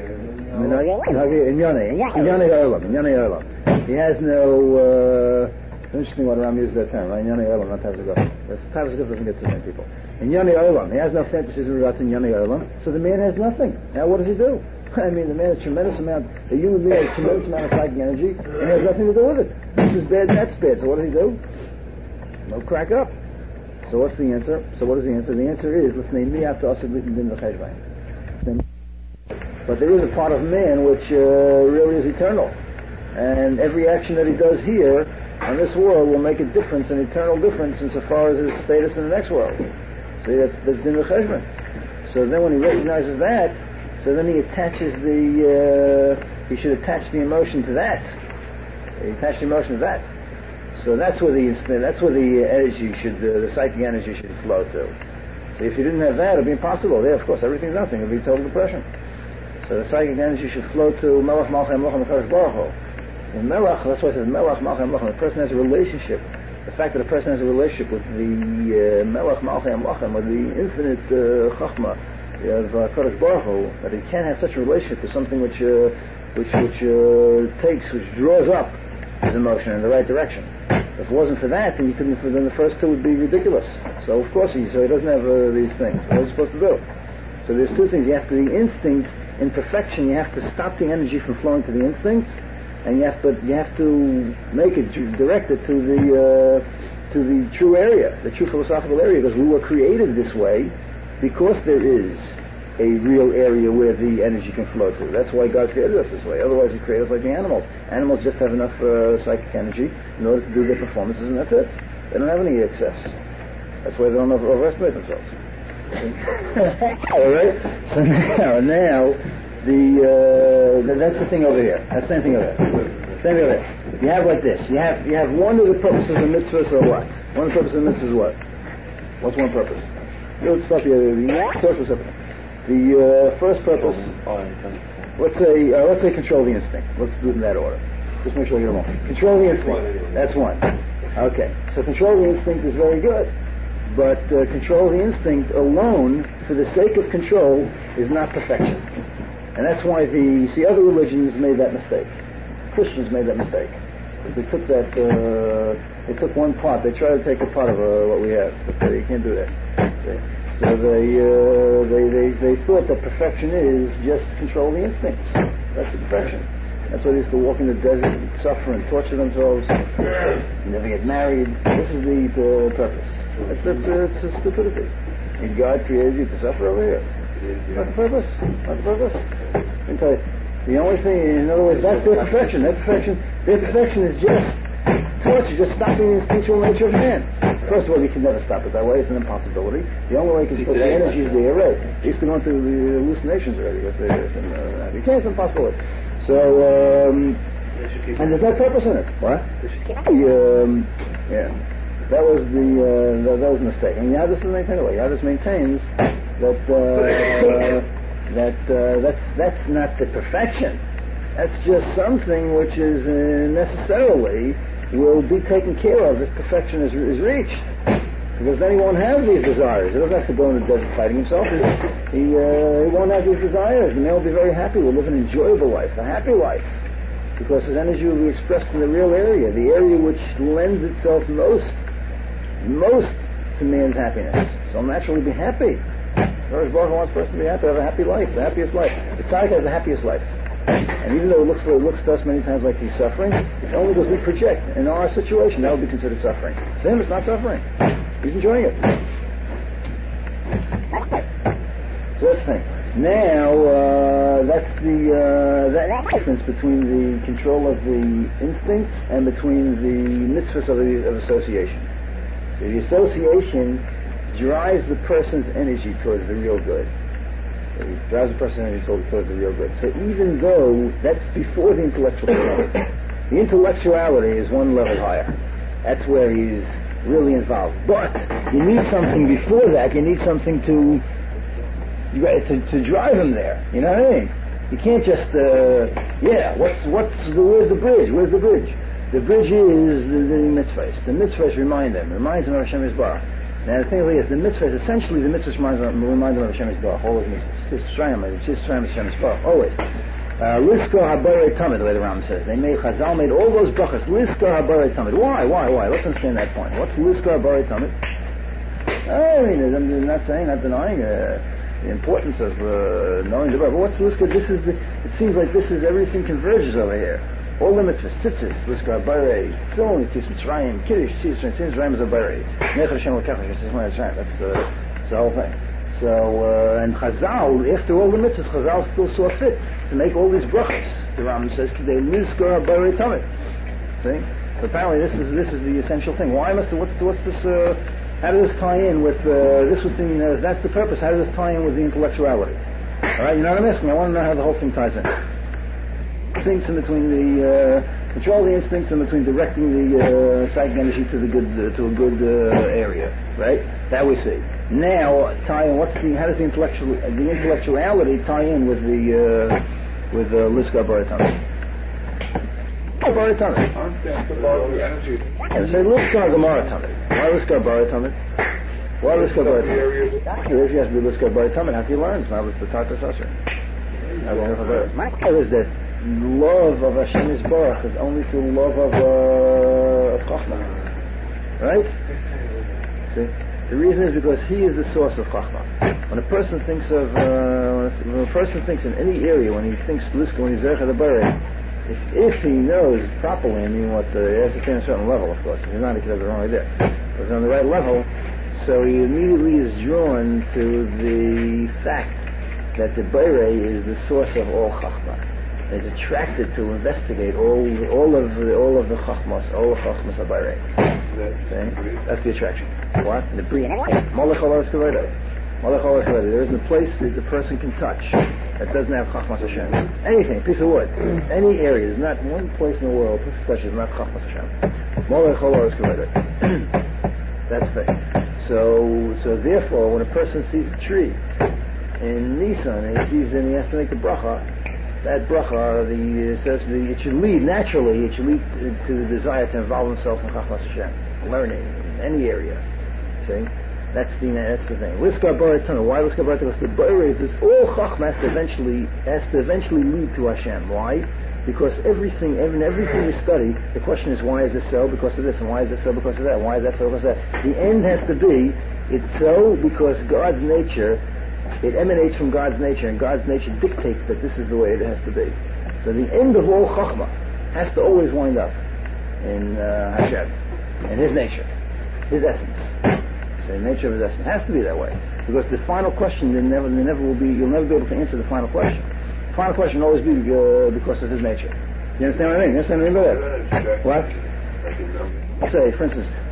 Inyane, Inyane Olam, Inyane Olam. He has no. Uh, interesting what Ram used that term, right? Inyane Olam, not Tavis Agafa. Tavis Agafa doesn't get too many people. Inyane Olam. He has no fantasies about Inyane Olam. So the man has nothing. Now what does he do? I mean, the man has a tremendous amount, the human being has a tremendous amount of psychic energy, and he has nothing to do with it. This is bad, that's bad. So what does he do? No crack up. So what's the answer? So what is the answer? The answer is, let's name me after us and din the cheshbon. But there is a part of man which uh, really is eternal. And every action that he does here on this world will make a difference, an eternal difference insofar as his status in the next world. See, that's, that's din the cheshbon. So then when he recognizes that, so then he attaches the, uh, he should attach the emotion to that. He attach the emotion to that. So that's where the instant, that's where the energy should, uh, the psychic energy should flow to. So if you didn't have that, it'd be impossible. Yeah, of course, everything's nothing. It'd be total depression. So the psychic energy should flow to Melech Malchei Melech HaKadosh Baruch Hu. So Melech, that's why it says Melech Malchei Melech. The person has a relationship. The fact that a person has a relationship with the uh, Melech Malchei Melech, with the infinite uh, Chachma of uh, Kadosh Baruch Hu, that he can't have such a relationship with something which uh, which which uh, takes, which draws up his emotion in the right direction. If it wasn't for that, then you couldn't. Then the first two would be ridiculous. So of course he, so he doesn't have uh, these things. What is he supposed to do? So there's two things. You have to the instinct in perfection. You have to stop the energy from flowing to the instincts, and you have to you have to make it direct it to the uh, to the true area, the true philosophical area, because we were created this way. Because there is a real area where the energy can flow to. That's why God created us this way. Otherwise he created us like the animals. Animals just have enough uh, psychic energy in order to do their performances, and that's it. They don't have any excess. That's why they don't over- overestimate themselves. Alright? So now, now the, uh, that's the thing over here. That's the same thing over here. Same thing over here. You have like this. You have you have one of the purposes of mitzvahs or what? One of the purposes of mitzvahs is what? What's one purpose? Let's start the, the social separate. The uh, first purpose. Let's say uh, let's say control the instinct. Let's do it in that order. Just make sure you get them all. Control the instinct. That's one. Okay. So control the instinct is very good, but uh, control the instinct alone, for the sake of control, is not perfection. And that's why the see other religions made that mistake. Christians made that mistake. They took that. Uh, they took one part. They tried to take a part of uh, what we have, but they can't do that. See? So they, uh, they they they thought that perfection is just control the instincts. That's the perfection. That's why they used to walk in the desert and suffer and torture themselves, and never get married. This is the, the purpose. That's that's uh, it's a stupidity. And God created you to suffer over here. Not the purpose. Not the purpose. I can tell you. The only thing, in other words, that's their perfection. Their perfection, their perfection is just torture, just stopping the instinctual nature of man. First of all, you can never stop it that way. It's an impossibility. The only way you can because the energy is there already. You used to go into the hallucinations already. Because they, uh, you can't. It's an impossibility. So, um, and there's no purpose in it. What? Um, yeah. That was the uh, that was a mistake. And Yadis is maintained away. Yadis maintains that uh, that uh, that's that's not the perfection. That's just something which is uh, necessarily will be taken care of if perfection is, is reached. Because then he won't have these desires. He doesn't have to go in the desert fighting himself. He, he, uh, he won't have these desires. The man will be very happy. Will live an enjoyable life, a happy life. Because his energy will be expressed in the real area, the area which lends itself most, most to man's happiness. So he'll naturally be happy. Baruch Baruch wants a person to be happy, have a happy life, the happiest life. The tzaddik has the happiest life. And even though it looks, it looks to us many times like he's suffering, it's only because we project. In our situation, that would be considered suffering. To him, it's not suffering. He's enjoying it. So that's the thing. Now, uh, that's the uh, that difference between the control of the instincts and between the mitzvahs of, the, of association. So the association drives the person's energy towards the real good. It drives the person's energy towards, towards the real good. So even though that's before the intellectual quality, the intellectuality is one level higher. That's where he's really involved. But you need something before that. You need something to to, to drive him there. You know what I mean? You can't just uh, yeah. What's what's the, where's the bridge? Where's the bridge? The bridge is the, the mitzvahs. The mitzvahs remind them. Reminds them of Hashem Yisbarach. Now the thing is, the mitzvahs, essentially the mitzvahs remind them, remind them of Hashem Yisbarach. Always mitzvahs. Hashem Yisbarach. Always. Lisko habarei tamid, the way the Rambam says. They made, Chazal made all those brachas. Lisko habarei tamid. Why? Why? Why? Let's understand that point. What's Lisko habarei tamid? I mean, I'm not saying, not denying uh, the importance of uh, knowing the Torah. But what's Lisko? This is the, it seems like this is, everything converges over here. All the mitzvahs, tzitzis, Lisko habarei, Tefillin, Tzis Mitzrayim, Kiddush, Tzis Mitzrayim is habarei. Nechad Hashem L'kach, that's uh, that's the whole thing. So, uh, and Chazal, after all the mitzvahs, Chazal still saw fit to make all these brachas. The Rambam says, "K'dei lizkor habarei tamid." See? But apparently, this is this is the essential thing. Why must the, what's what's this? Uh, how does this tie in with uh, this? Was in, uh, that's the purpose. How does this tie in with the intellectuality? All right, you know what I'm asking? I want to know how the whole thing ties in. Instincts in between the uh, control the instincts in between directing the uh, psychic energy to the good uh, to a good uh, area, right? That we see. Now, tie in. What's the? How does the intellectual the intellectuality tie in with the uh, with uh, Lisko habarei tamid? Habarei tamid. I say Lisko habarei tamid. Why Lisko habarei tamid? Why Lisko habarei tamid? If you have to be Lisko habarei tamid, how can you learn? It's not with the type of sasha. My point is that love of Hashem Yisbarach is only through love of uh, of Chachma, right? See. The reason is because he is the source of Chachma. When a person thinks of, uh, when a person thinks in any area, when he thinks Lisko, when he's Zercha Habarei, if, if he knows properly, I mean, what the, he has to attain a certain level, of course. If he's not, he could have the wrong idea. But he's on the right level, so he immediately is drawn to the fact that the Borei is the source of all Chachma. And is attracted to investigate all, all of the, all of the Chachmas, all of Chachmas Habarei. That's the attraction. What? The Bria. Molech Olam Kavod. Molech Olam Kavod. There isn't a place that the person can touch that doesn't have Chachmas Hashem. Anything, piece of wood, any area. There's not one place in the world a piece of flesh is not Chachmas Hashem. Molech Olam Kavod. That's the thing. So, so therefore, when a person sees a tree in Nisan and he sees and he has to make the bracha, that bracha, the, uh, says the, it should lead, naturally, it should lead to the desire to involve himself in Chachmas Hashem, learning in any area. See? That's the, that's the thing. Lisko habarei tamid. Why Lisko habarei tamid? Because the Borei is this, all Chachma has to eventually, has to eventually lead to Hashem. Why? Because everything, every, everything we study, the question is, why is this so? Because of this. And why is this so? Because of that. Why is that so? Because of that. The end has to be, it's so because God's nature, it emanates from God's nature, and God's nature dictates that this is the way it has to be. So the end of all Chachma has to always wind up in uh, Hashem, in His nature, His essence. So the nature of His essence has to be that way, because the final question, there never, there never will be. You'll never be able to answer the final question. The final question will always be uh, because of His nature. You understand what I mean? You understand what I mean by that? What? Say, for instance,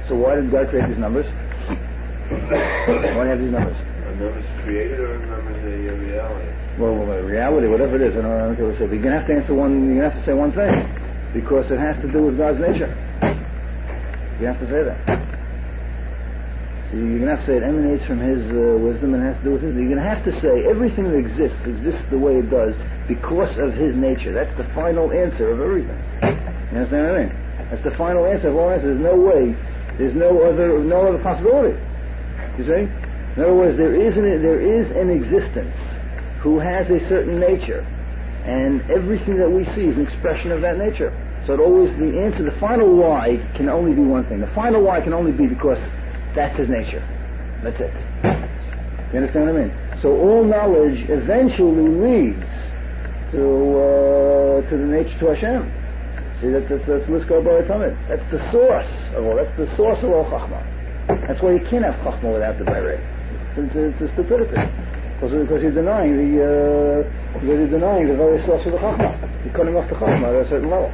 So why did God create these numbers? Why do you have these numbers? Are numbers created or are numbers a reality? Well, well, reality, whatever it is, I don't know what to say. But you're going to have to answer one, you're going to have to say one thing. Because it has to do with God's nature. You have to say that. So you're going to have to say it emanates from His uh, wisdom and has to do with His. You're going to have to say everything that exists, exists the way it does because of His nature. That's the final answer of everything. You understand what I mean? That's the final answer of all answers. There's no way, there's no other, no other possibility. You see? In other words, there is an, there is an existence who has a certain nature, and everything that we see is an expression of that nature. So it always, the answer, the final why can only be one thing. The final why can only be because that's His nature. That's it. You understand what I mean? So all knowledge eventually leads to uh, to the nature, to Hashem. See, that's that's that's Liskar Bar Tamid. That's the source of all. That's the source of all Chachma. That's why you can't have Chachma without the Bayrei. It's, it's, it's a stupidity. Because, because you're denying the uh, because you're denying the very source of the Chachma. You're cutting off the Chachma at a certain level.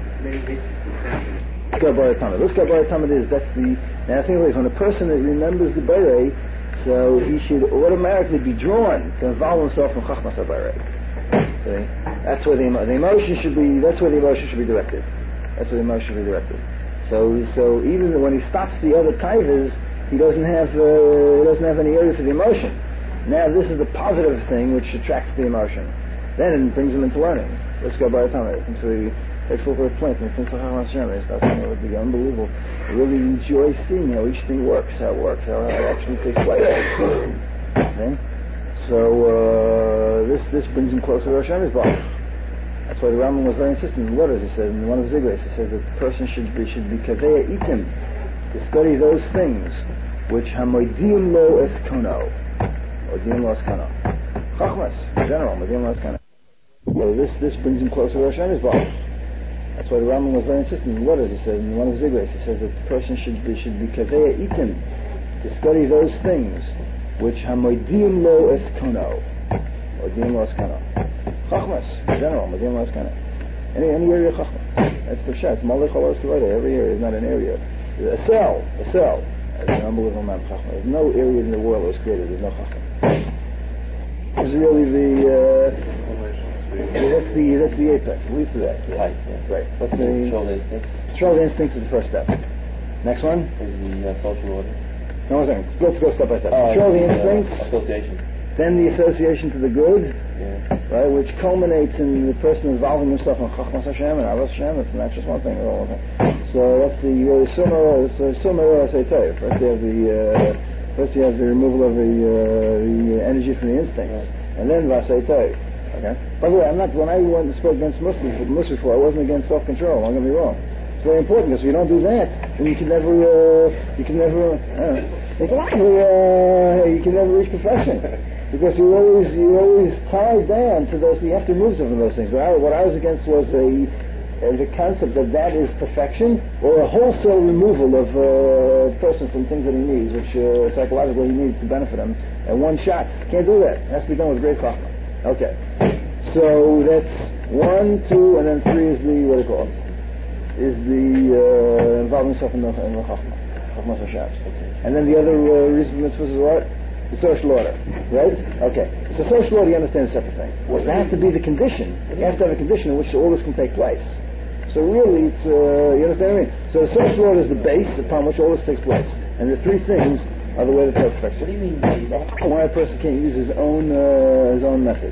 Liskar Bar Tamid. Liskar Bar Tamid is that's the. Now the thing is, when a person that remembers the Bayrei, so he should automatically be drawn to involve himself in Chachmas HaBayrei. See, that's where the, the emotion should be. That's where the emotion should be directed. That's where the emotion should be directed. So, so even when he stops the other taivas, he doesn't have uh, he doesn't have any area for the emotion. Now this is the positive thing which attracts the emotion. Then it brings him into learning. Let's go by the time. So he takes a look at a plant and he thinks of how Hashem is. That's it would be unbelievable. He really enjoys seeing how each thing works, how it works, how it actually takes place. Okay? So uh, this this brings him closer to Hashem's body. That's why the Rambam was very insistent in the letters. He said in one of his Zigres, he says that the person should be should be kaveya itim, to study those things which hamoidim lo eskono, moidim lo eskono, chachmas in general, moidim lo eskono. So this this brings him closer to Hashem's body. That's why the Rambam was very insistent in the letters. He said in one of his Zigres, he says that the person should be should be kaveya itim, to study those things which hamoidim lo eskono, moidim lo eskono. Chachmas, in general, Medium Las Kana. Any any area of Chachmas. That's the Shah. It's Malach Halas Kavada. Every area is not an area. A cell, a cell. That's an unbelievable amount of Chachmas. There's no area in the world that was created. There's no Chachmas. This is really the, uh, that's the, that's the apex. At least of that. Right. Yeah. Right. What's the... Control the instincts. Control the instincts is the first step. Next one? Is the uh, social order. No, one second. Let's go step by step. Oh, Control the uh, instincts. Association. Then the association to the good. Yeah. Right, which culminates in the person involving himself in Chachmas Hashem and Avos Hashem. It's not just one thing. So that's the uh, Sumar. It's uh, Sumar Asaytay. First you have the uh, first you have the removal of the uh, the energy from the instincts, and then Vasaytay. Okay. By the way, I'm not. When I went and spoke against Muslims Muslims before, I wasn't against self-control. Don't get me wrong. It's very important because if you don't do that, then you can never uh, you can never uh, you can never uh, you can never reach perfection. Because you're always you're always tied down to those. You have to remove some of those things. But I, what I was against was a, a the concept that that is perfection, or a wholesale removal of uh, a person from things that he needs, which uh, psychologically he needs to benefit him. And one shot can't do that. It has to be done with great chachma. Okay, so that's one, two, and then three is the what do you call it? Is the uh, involving himself in the in the chachma, chachmas hashabs. And then the other uh, reason for mitzvahs is what? The social order, right? Okay. So social order, you understand, is a separate thing. Well, there has to be the condition. You have to have a condition in which all this can take place. So really, it's, uh, you understand what I mean? So the social order is the base upon which all this takes place. And the three things are the way to take effect. What do you mean base? Why a person can't use his own, uh, his own method.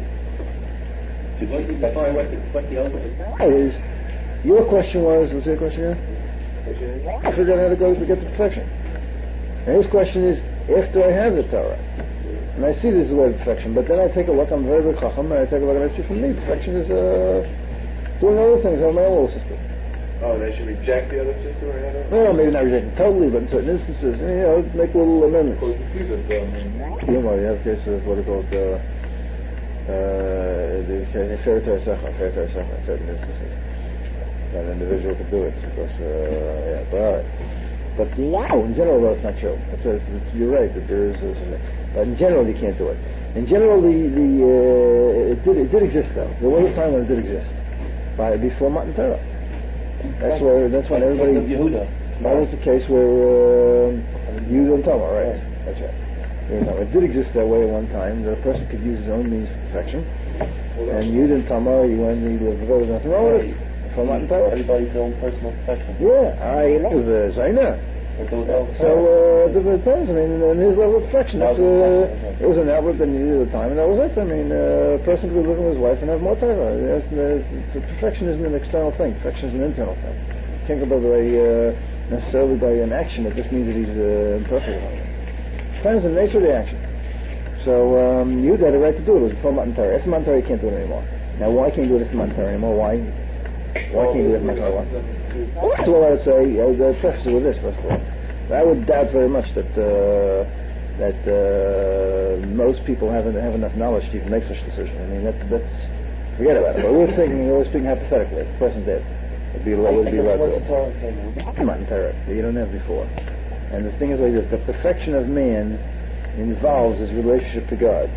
What do you define what the, what the ultimate Is, your question was, what's your question here? I figured out how to go to get to perfection. And his question is, after I have the Torah, and I see this is the way of perfection, but then I take a look, I'm very, very chacham, and I take a look and I see from me, perfection is uh, doing other things on my own little system. Oh, they should reject the other system or anything? Well, maybe not reject it totally, but in certain instances, you know, make little amendments. You know, you have cases of what are called uh, uh, the Fer Torah Secha, Fer Torah Secha, in certain instances. An individual could do it, because, uh, yeah, but all right. But wow, in general, though, it's not true. It's, it's, it's, you're right that there is. Uh, but in general, you can't do it. In general, the the uh, it did it did exist though. There was a time when it did exist, by before Matan Torah. That's where that's when everybody. Yehuda. That was the case where uh, you and Tamar, right? That's right. You and Tamar. It did exist that way at one time, that a person could use his own means for perfection. And you and Tamar, you and me, there was nothing wrong with it. From Matan Torah. Everybody's own personal perfection. Yeah, I know this, I know. So, uh, it depends, I mean, in his level of perfection, it's, uh, it was an outlet that needed at the time, and that was it. I mean, uh, a person could be living with his wife and have more Torah. It's, it's, perfection isn't an external thing, perfection is an internal thing. You can't go by the way, uh, necessarily by an action, it just means that he's uh, imperfect. It depends on the nature of the action. So, um, you had a right to do it. It was before Matan Torah. After Matan Torah, you can't do it anymore. Now, why can't you do it after Matan Torah anymore? Why? Why can't you do it after Matan Torah? First of all, I would say, I would preface it with this, first of all. I would doubt very much that uh, that uh, most people haven't have enough knowledge to even make such a decision. I mean, that, that's forget about it. But we're thinking, we're speaking hypothetically. If the person did, it'd be it would be allowed to. Matan Torah that you don't have before. And the thing is like this: the perfection of man involves his relationship to God.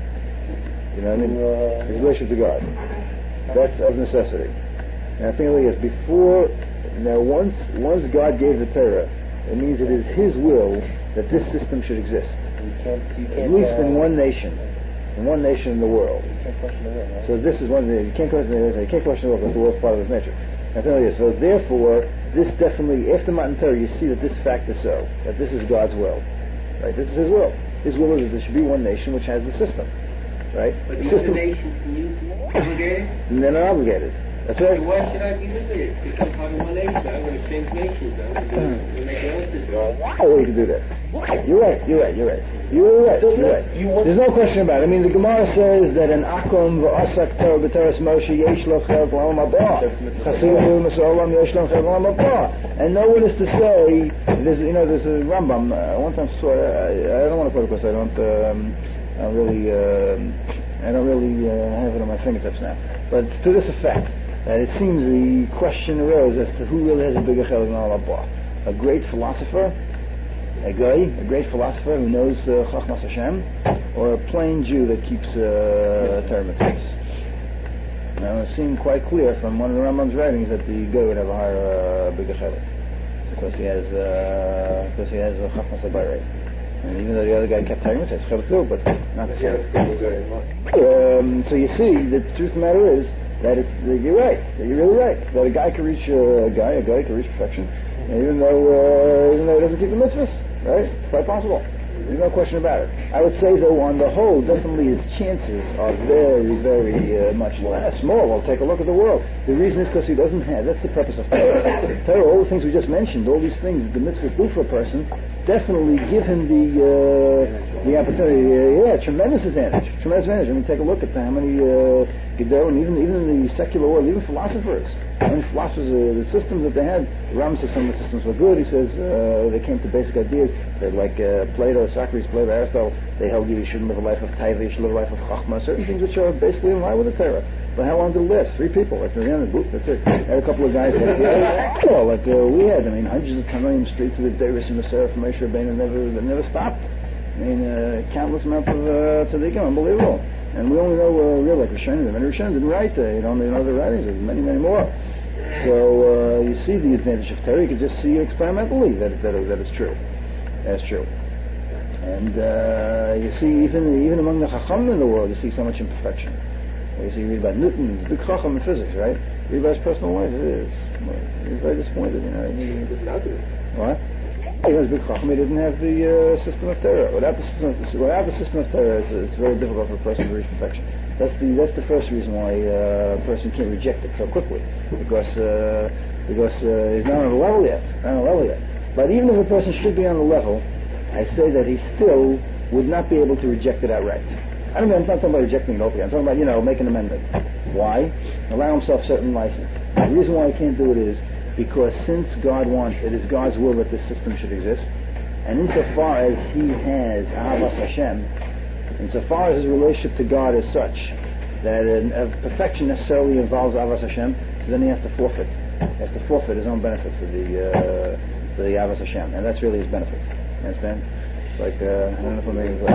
You know what I mean? His relationship to God. That's of necessity. And I think like this: before, now once once God gave the Torah, it means it is His will that this system should exist. You can't, you can't, At least uh, in one nation, in one nation in the world. You can't question the will, right? So this is one thing. You can't question the will. You can't question the will because the world's part of His nature. I tell you. So therefore, this definitely after Matan Torah, you see that this fact is so. That this is God's will. Right? This is His will. His will is that there should be one nation which has the system. Right? But the the system, other nations can use obligated? and they're not obligated. That's right. So why should I be with it? Because I'm part of one nation. I'm going to change nations. I'm going to do, make your own system. Oh, you can do that. You're right. You're right. You're right. You're right. You're right. There's no question about it. I mean, the Gemara says that an akom v'asak Torah b'teres Moshe yesh lo chel v'olam haba. Chasidim v'solam yesh lo chel v'olam haba. And no one is to say, there's, you know, there's a Rambam. Uh, one time saw. I, I don't want to put it because I don't. Um, I don't really. Um, I don't really uh, have it on my fingertips now. But to this effect. And it seems the question arose as to who really has a bigger chelik in Olam Haba. A great philosopher, a guy, a great philosopher who knows uh, Chachmas Hashem, or a plain Jew that keeps uh, Torah mitzvahs. Now it seemed quite clear from one of the Rambam's writings that the guy would have a higher, uh, bigger chelik because he has uh, because he has a Chachmas Habayre. And even though the other guy kept Torah mitzvahs, chelik too, but not the chelik. Um, so you see, the truth of the matter is. That it's, that you're right, that you're really right. That a guy can reach uh, a guy, a guy can reach perfection, and even though uh, even though he doesn't keep the mitzvahs, right? It's quite possible. There's no question about it. I would say though, on the whole, definitely his chances are very, very uh, much less small. Well, take a look at the world. The reason is because he doesn't have. That's the purpose of Torah. Torah, all the things we just mentioned, all these things that the mitzvahs do for a person, definitely give him the uh, the opportunity. Uh, yeah, tremendous advantage. Tremendous advantage. I mean, take a look at how many uh, Gedolim, even even in the secular world, even philosophers. How many philosophers, uh, the systems that they had. Ram says some of the systems were good. He says uh, they came to basic ideas. They're like uh, Plato, Socrates, Plato, Aristotle. They held you, you shouldn't live a life of taiva, you should live a life of chachma. Certain things which are basically in line with the Torah. But how long did it last? Three people. At the end of the book, that's it. I had a couple of guys like, uh, well, like uh, we had. I mean, hundreds of Tanaim straight to the Davis and the Sarah from Moshe Rabbeinu never, never stopped. I mean, uh, countless amount of uh, tzaddikim, unbelievable. And we only know uh, real like Rishonim. The many Rishonim didn't write. Uh, you don't know the writings. There's many, many more. So uh, you see the advantage of Torah. You can just see experimentally that that, that is true. That's true. And uh, you see even even among the Chacham in the world, you see so much imperfection. You see, you read about Newton, he's a big Chacham in physics, right? You read about his personal life. It is. He's very disappointed. You know. He, what? He was a big Chacham. He didn't have the uh, system of Torah. Without the system, of, without the system of Torah, it's, it's very difficult for a person to reach perfection. That's the that's the first reason why uh, a person can't reject it so quickly, because uh, because uh, he's not on the level yet, not on the level yet. But even if a person should be on the level, I say that he still would not be able to reject it outright. I don't mean, I'm not talking about rejecting it openly. I'm talking about, you know, make an amendment. Why? Allow himself certain license. The reason why he can't do it is because since God wants, it is God's will that this system should exist, and insofar as he has Ahavas Hashem, insofar as his relationship to God is such that uh, perfection necessarily involves Ahavas Hashem, so then he has to forfeit. He has to forfeit his own benefit for the uh, for the Ahavas Hashem, and that's really his benefit. You understand? It's like uh, I don't know if I'm making it clear.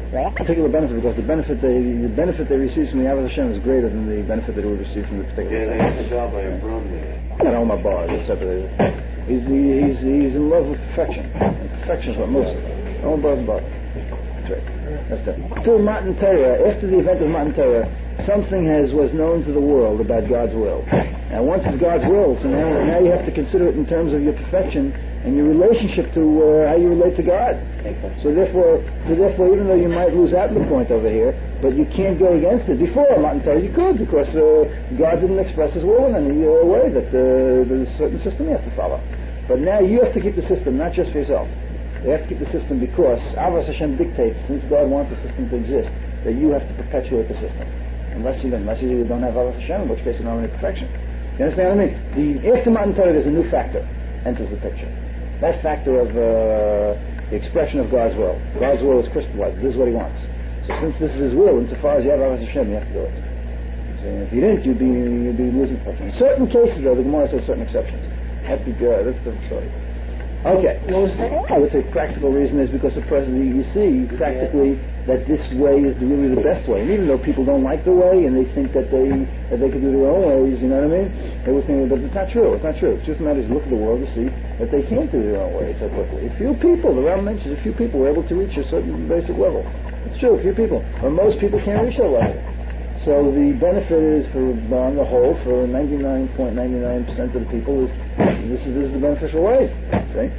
particular benefit because the benefit they the benefit they receive from the Avodas Hashem is greater than the benefit they would receive from the particular. Yeah, they have to go by a broom there. Not all my bars, except that he's he's he's in love with perfection. And perfection is what most of it. All bars bar. That's right. That's it. Through Matan Torah, after the event of Matan Torah, something has was known to the world about God's will. And once it's God's will, so now now you have to consider it in terms of your perfection and your relationship to uh, how you relate to God. So therefore, so therefore, even though you might lose out in the point over here, but you can't go against it. Before Matan Torah, you could because uh, God didn't express His will in any uh, way that uh, there's a certain system you have to follow. But now you have to keep the system, not just for yourself. You have to keep the system because Avodas Hashem dictates, since God wants the system to exist, that you have to perpetuate the system. Unless you unless you don't have Avodas Hashem, in which case you don't have any perfection. You understand what I mean? The after Matan Torah, there's a new factor enters the picture. That factor of uh, the expression of God's will. God's will is crystallized. This is what He wants. So since this is His will, insofar as you have Avodas Hashem, you have to do it. So if you didn't, you'd be you'd be losing perfection. In certain cases, though, the Gemara says certain exceptions. That's the uh, that's a different story. Okay. I would say practical reason is because the person you see practically that this way is really the best way. And even though people don't like the way and they think that they that they could do their own ways, you know what I mean? They would think, but it's not true. It's not true. It's just a matter of look at the world to see that they can't do their own ways so quickly. A few people, the Ram mentions, a few people were able to reach a certain basic level. It's true, a few people. But most people can't reach that level. So the benefit is, for on the whole, for ninety-nine point nine nine percent of the people, is this is, this is the beneficial way. See?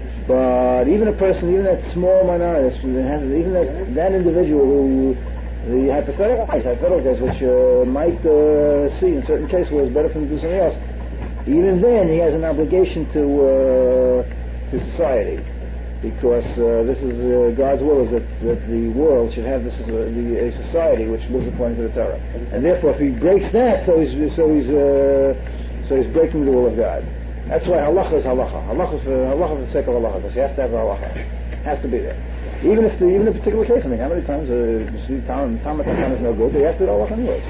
But even a person, even that small minority, even that, that individual who, the hypothetical case, hypothetical case, which uh, might uh, see in certain cases where it's better for him to do something else, even then he has an obligation to uh, to society. Because uh, this is uh, God's will is that, that the world should have this as a, the, a society which lives according to the Torah, and therefore if he breaks that, so he's so he's uh, so he's breaking the will of God. That's why halacha is halacha. Halacha is for halacha for the sake of halacha, because you have to have halacha. It has to be there. Even if the even in a particular case, I mean, how many times uh, you see Tom Tom Tom is no good, they have to do halacha anyways.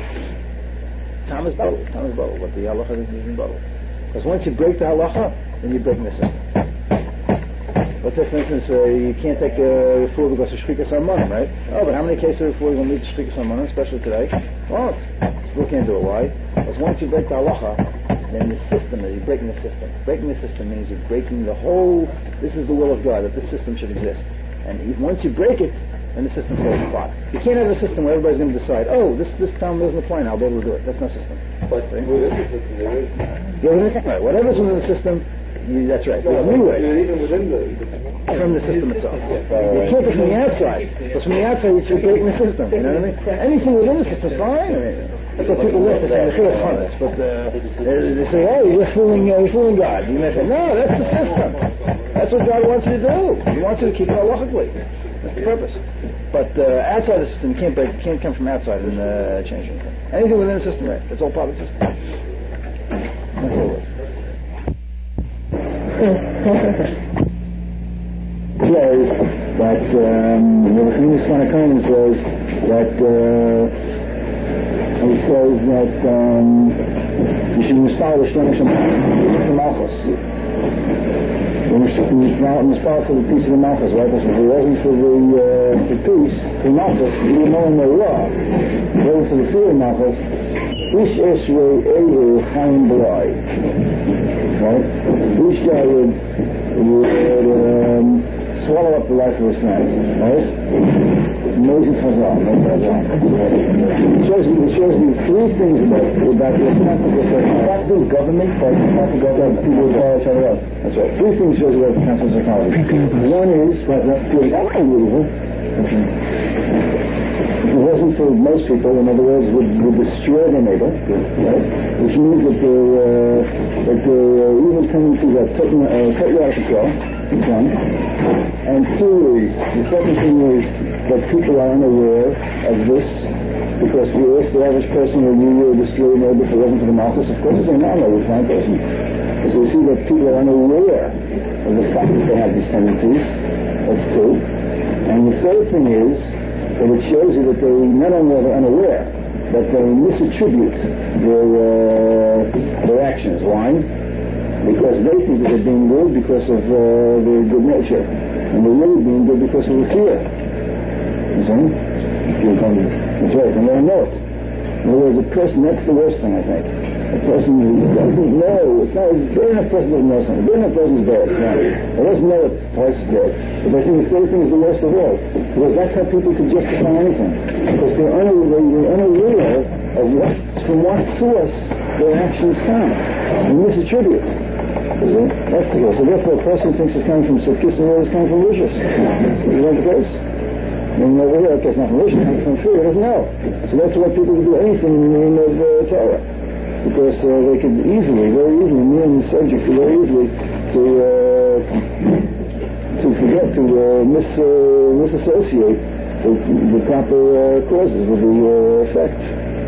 Tom is bottle, Tom is bottle, but the halacha is in bottle. Because once you break the halacha, then you're breaking the system. Let's say, for instance, uh, you can't take a uh, food because of shchikas hamonim, right? Oh, but how many cases of food will need shchikas hamonim, especially today? Well, still can't do it. Why? Because once you break the halacha, then the system, you're breaking the system. Breaking the system means you're breaking the whole, this is the will of God, that this system should exist. And if, once you break it, then the system falls apart. You can't have a system where everybody's going to decide, oh, this this time doesn't apply now, I'll be able to do it. That's not a system. But right? within the system there is. Yeah, within the system, right. Whatever's within the system, you, that's right. No, There's a new way. even within the... From the system itself. You can't be from the outside. Because from the outside, you're breaking the system. You know what I mean? Anything within the system is fine. I mean, that's what people live. They say, the fear is honest. But uh, they, they say, oh, you're fooling, uh, you're fooling God. You may say, no, that's the system. That's what God wants you to do. He wants you to keep it halachically. That's the purpose. But uh, outside the system, you can't break, can't come from outside and uh, change anything. Anything within the system, right? It's all part of the system. That's all it is. Says that um, the Rechaim Sfanakonim says that uh, he says that um, you should install the Shlomo Shem Malchus. You should install for the peace of the Malchus, right? Because if it wasn't for the, uh, the peace, the Malchus, you would know no law. If it wasn't for the fear of Malchus, Ish Esrei Ehu Chaim B'lai. Right? Each guy would, would um, swallow up the life of his friend, right? Amazing chazal, no chazal. It shows you, it shows you three things about, about the practical psychology. Practical government, practical government, people who follow each other up. That's right. Three things shows you about the practical psychology. One is that good evil. If it wasn't for most people, in other words, would, would destroy their neighbor, right? Which means that the uh, that the uh, evil tendencies are taken, uh, cut you out of control. One. And two is, the second thing is that people are unaware of this, because if you ask the average person, will you uh, destroy your neighbor if it wasn't for the Malchus? Of course, it's a no, no, fine person. Because we see that people are unaware of the fact that they have these tendencies. That's two. And the third thing is that it shows you that they not only are unaware, but they misattribute their uh, their actions. Why? Because they think that they're being good because of uh, their good nature, and they're really being good because of the fear. You see? You come, that's right, and they know it. In other words, a person, that's the worst thing, I think. A person who doesn't know, it's not, it's very enough person doesn't know something. Very enough person is bad, it's not. They doesn't know it's twice as bad. But I think the third thing is the worst of all. Because that's how people can justify anything. Because they're unaware, they're unaware of what, from what source their actions come. And misattribute. Is it? That's the case. So therefore a person thinks it's coming from Sitkis and it's coming from Rishis. Is that the case? And over here, okay, it's not from Rishis, it's coming from Fear. He doesn't know. So that's why people can do anything in the name of uh, Torah. Because uh, they could easily, very easily, me and the subject very easily to uh, to forget, to uh, mis, uh, misassociate the, the proper uh, causes with the uh, effects.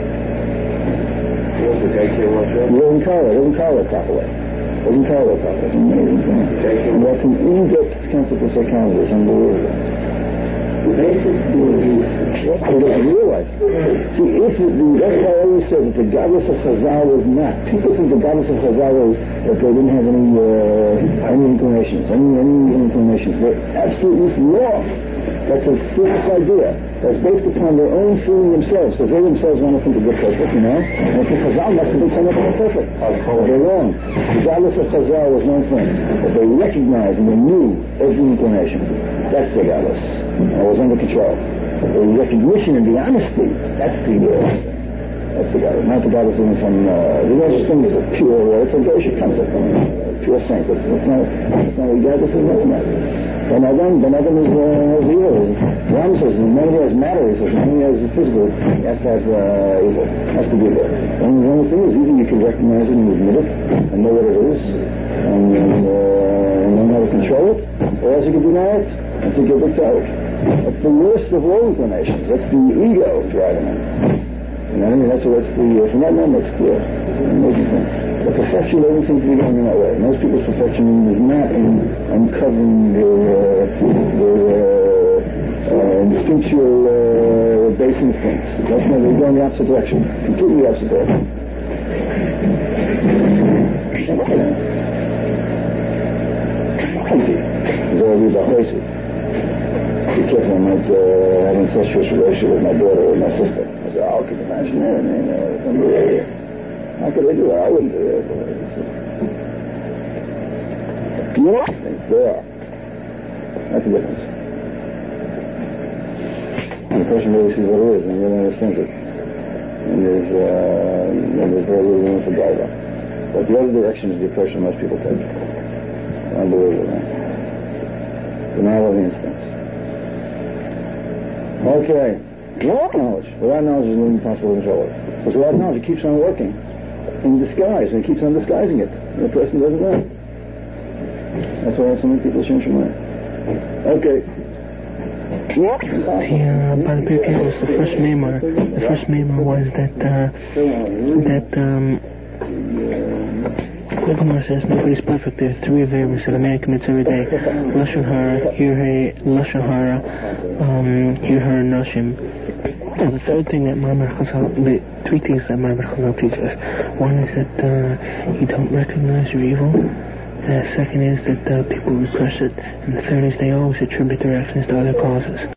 He doesn't call it, doesn't call it properly. Doesn't call it properly. It's an amazing thing. And that's an in-depth concept of psychology. It's unbelievable. The basis for these, what they don't realize. See, if it, that's why I always said that the godless of Chazal was not. People think the godless of Chazal was that they didn't have any uh, any inclinations, any any inclinations. They're absolutely wrong. That's a false idea. That's based upon their own feeling themselves, because they themselves want to think that they're perfect, you know. And if the Chazal must have been something perfect. But they're wrong. The godless of Chazal was one thing, that they recognized and they knew every inclination. That's the godless. I was under control. The recognition and the honesty, that's the uh, that's the godless. Not the godless even from uh, the religious thing is a pure, uh, it's a Goshen concept, I mean, uh, pure saint. It's, it's not, it's not a godless, it's nothing like that. Ben Adam, Ben Adam is uh, evil. Ram says, none of it has matter, he says, none of it has physical, he has to have uh, evil, has to be there. And the only thing is, even you can recognize it and admit it, and know what it is, and, and, uh, and know how to control it, or else you can deny it, and think you're dictatorial. That's the worst of all inclinations. That's the ego driving it. You know what I mean? That's, that's the, uh, from that moment it's clear. It's an amazing thing. But perfection doesn't seem to be going in that way. Most people's perfection is not in uncovering their, uh, their uh, uh, instinctual uh, base instincts. That's not, they're going the opposite direction. Completely the opposite direction. There's already the crazy. Be careful, I might uh, have an incestuous relationship with my daughter or my sister. I said, oh, could you imagine that? I mean, uh, unbelievable. How could I do that? I wouldn't do that. What? It's there. That's the difference. And the person really sees what it is and really understands it. And there's, uh, and there's very little room for gaiva. But the other direction is the approach that most people take. Unbelievable, man. Denial of the instincts. Okay. Without knowledge. Without knowledge is impossible to control it. Because without knowledge it keeps on working in disguise, and it keeps on disguising it. And the person doesn't know. That's why so many people change their mind. Okay. The, uh, by the Pirkei was the first memor. The first memor was that, uh, that, um, the Gemara says nobody's perfect. There are three variables that a man commits every day. Lashon Hara, Hirei, Lashon Hara, um, Hirei Nashim. And the third thing that Maamar Chazal, the three things that Maamar Chazal teaches us. One is that uh, you don't recognize your evil. The second is that uh, people repress it. And the third is they always attribute their actions to other causes.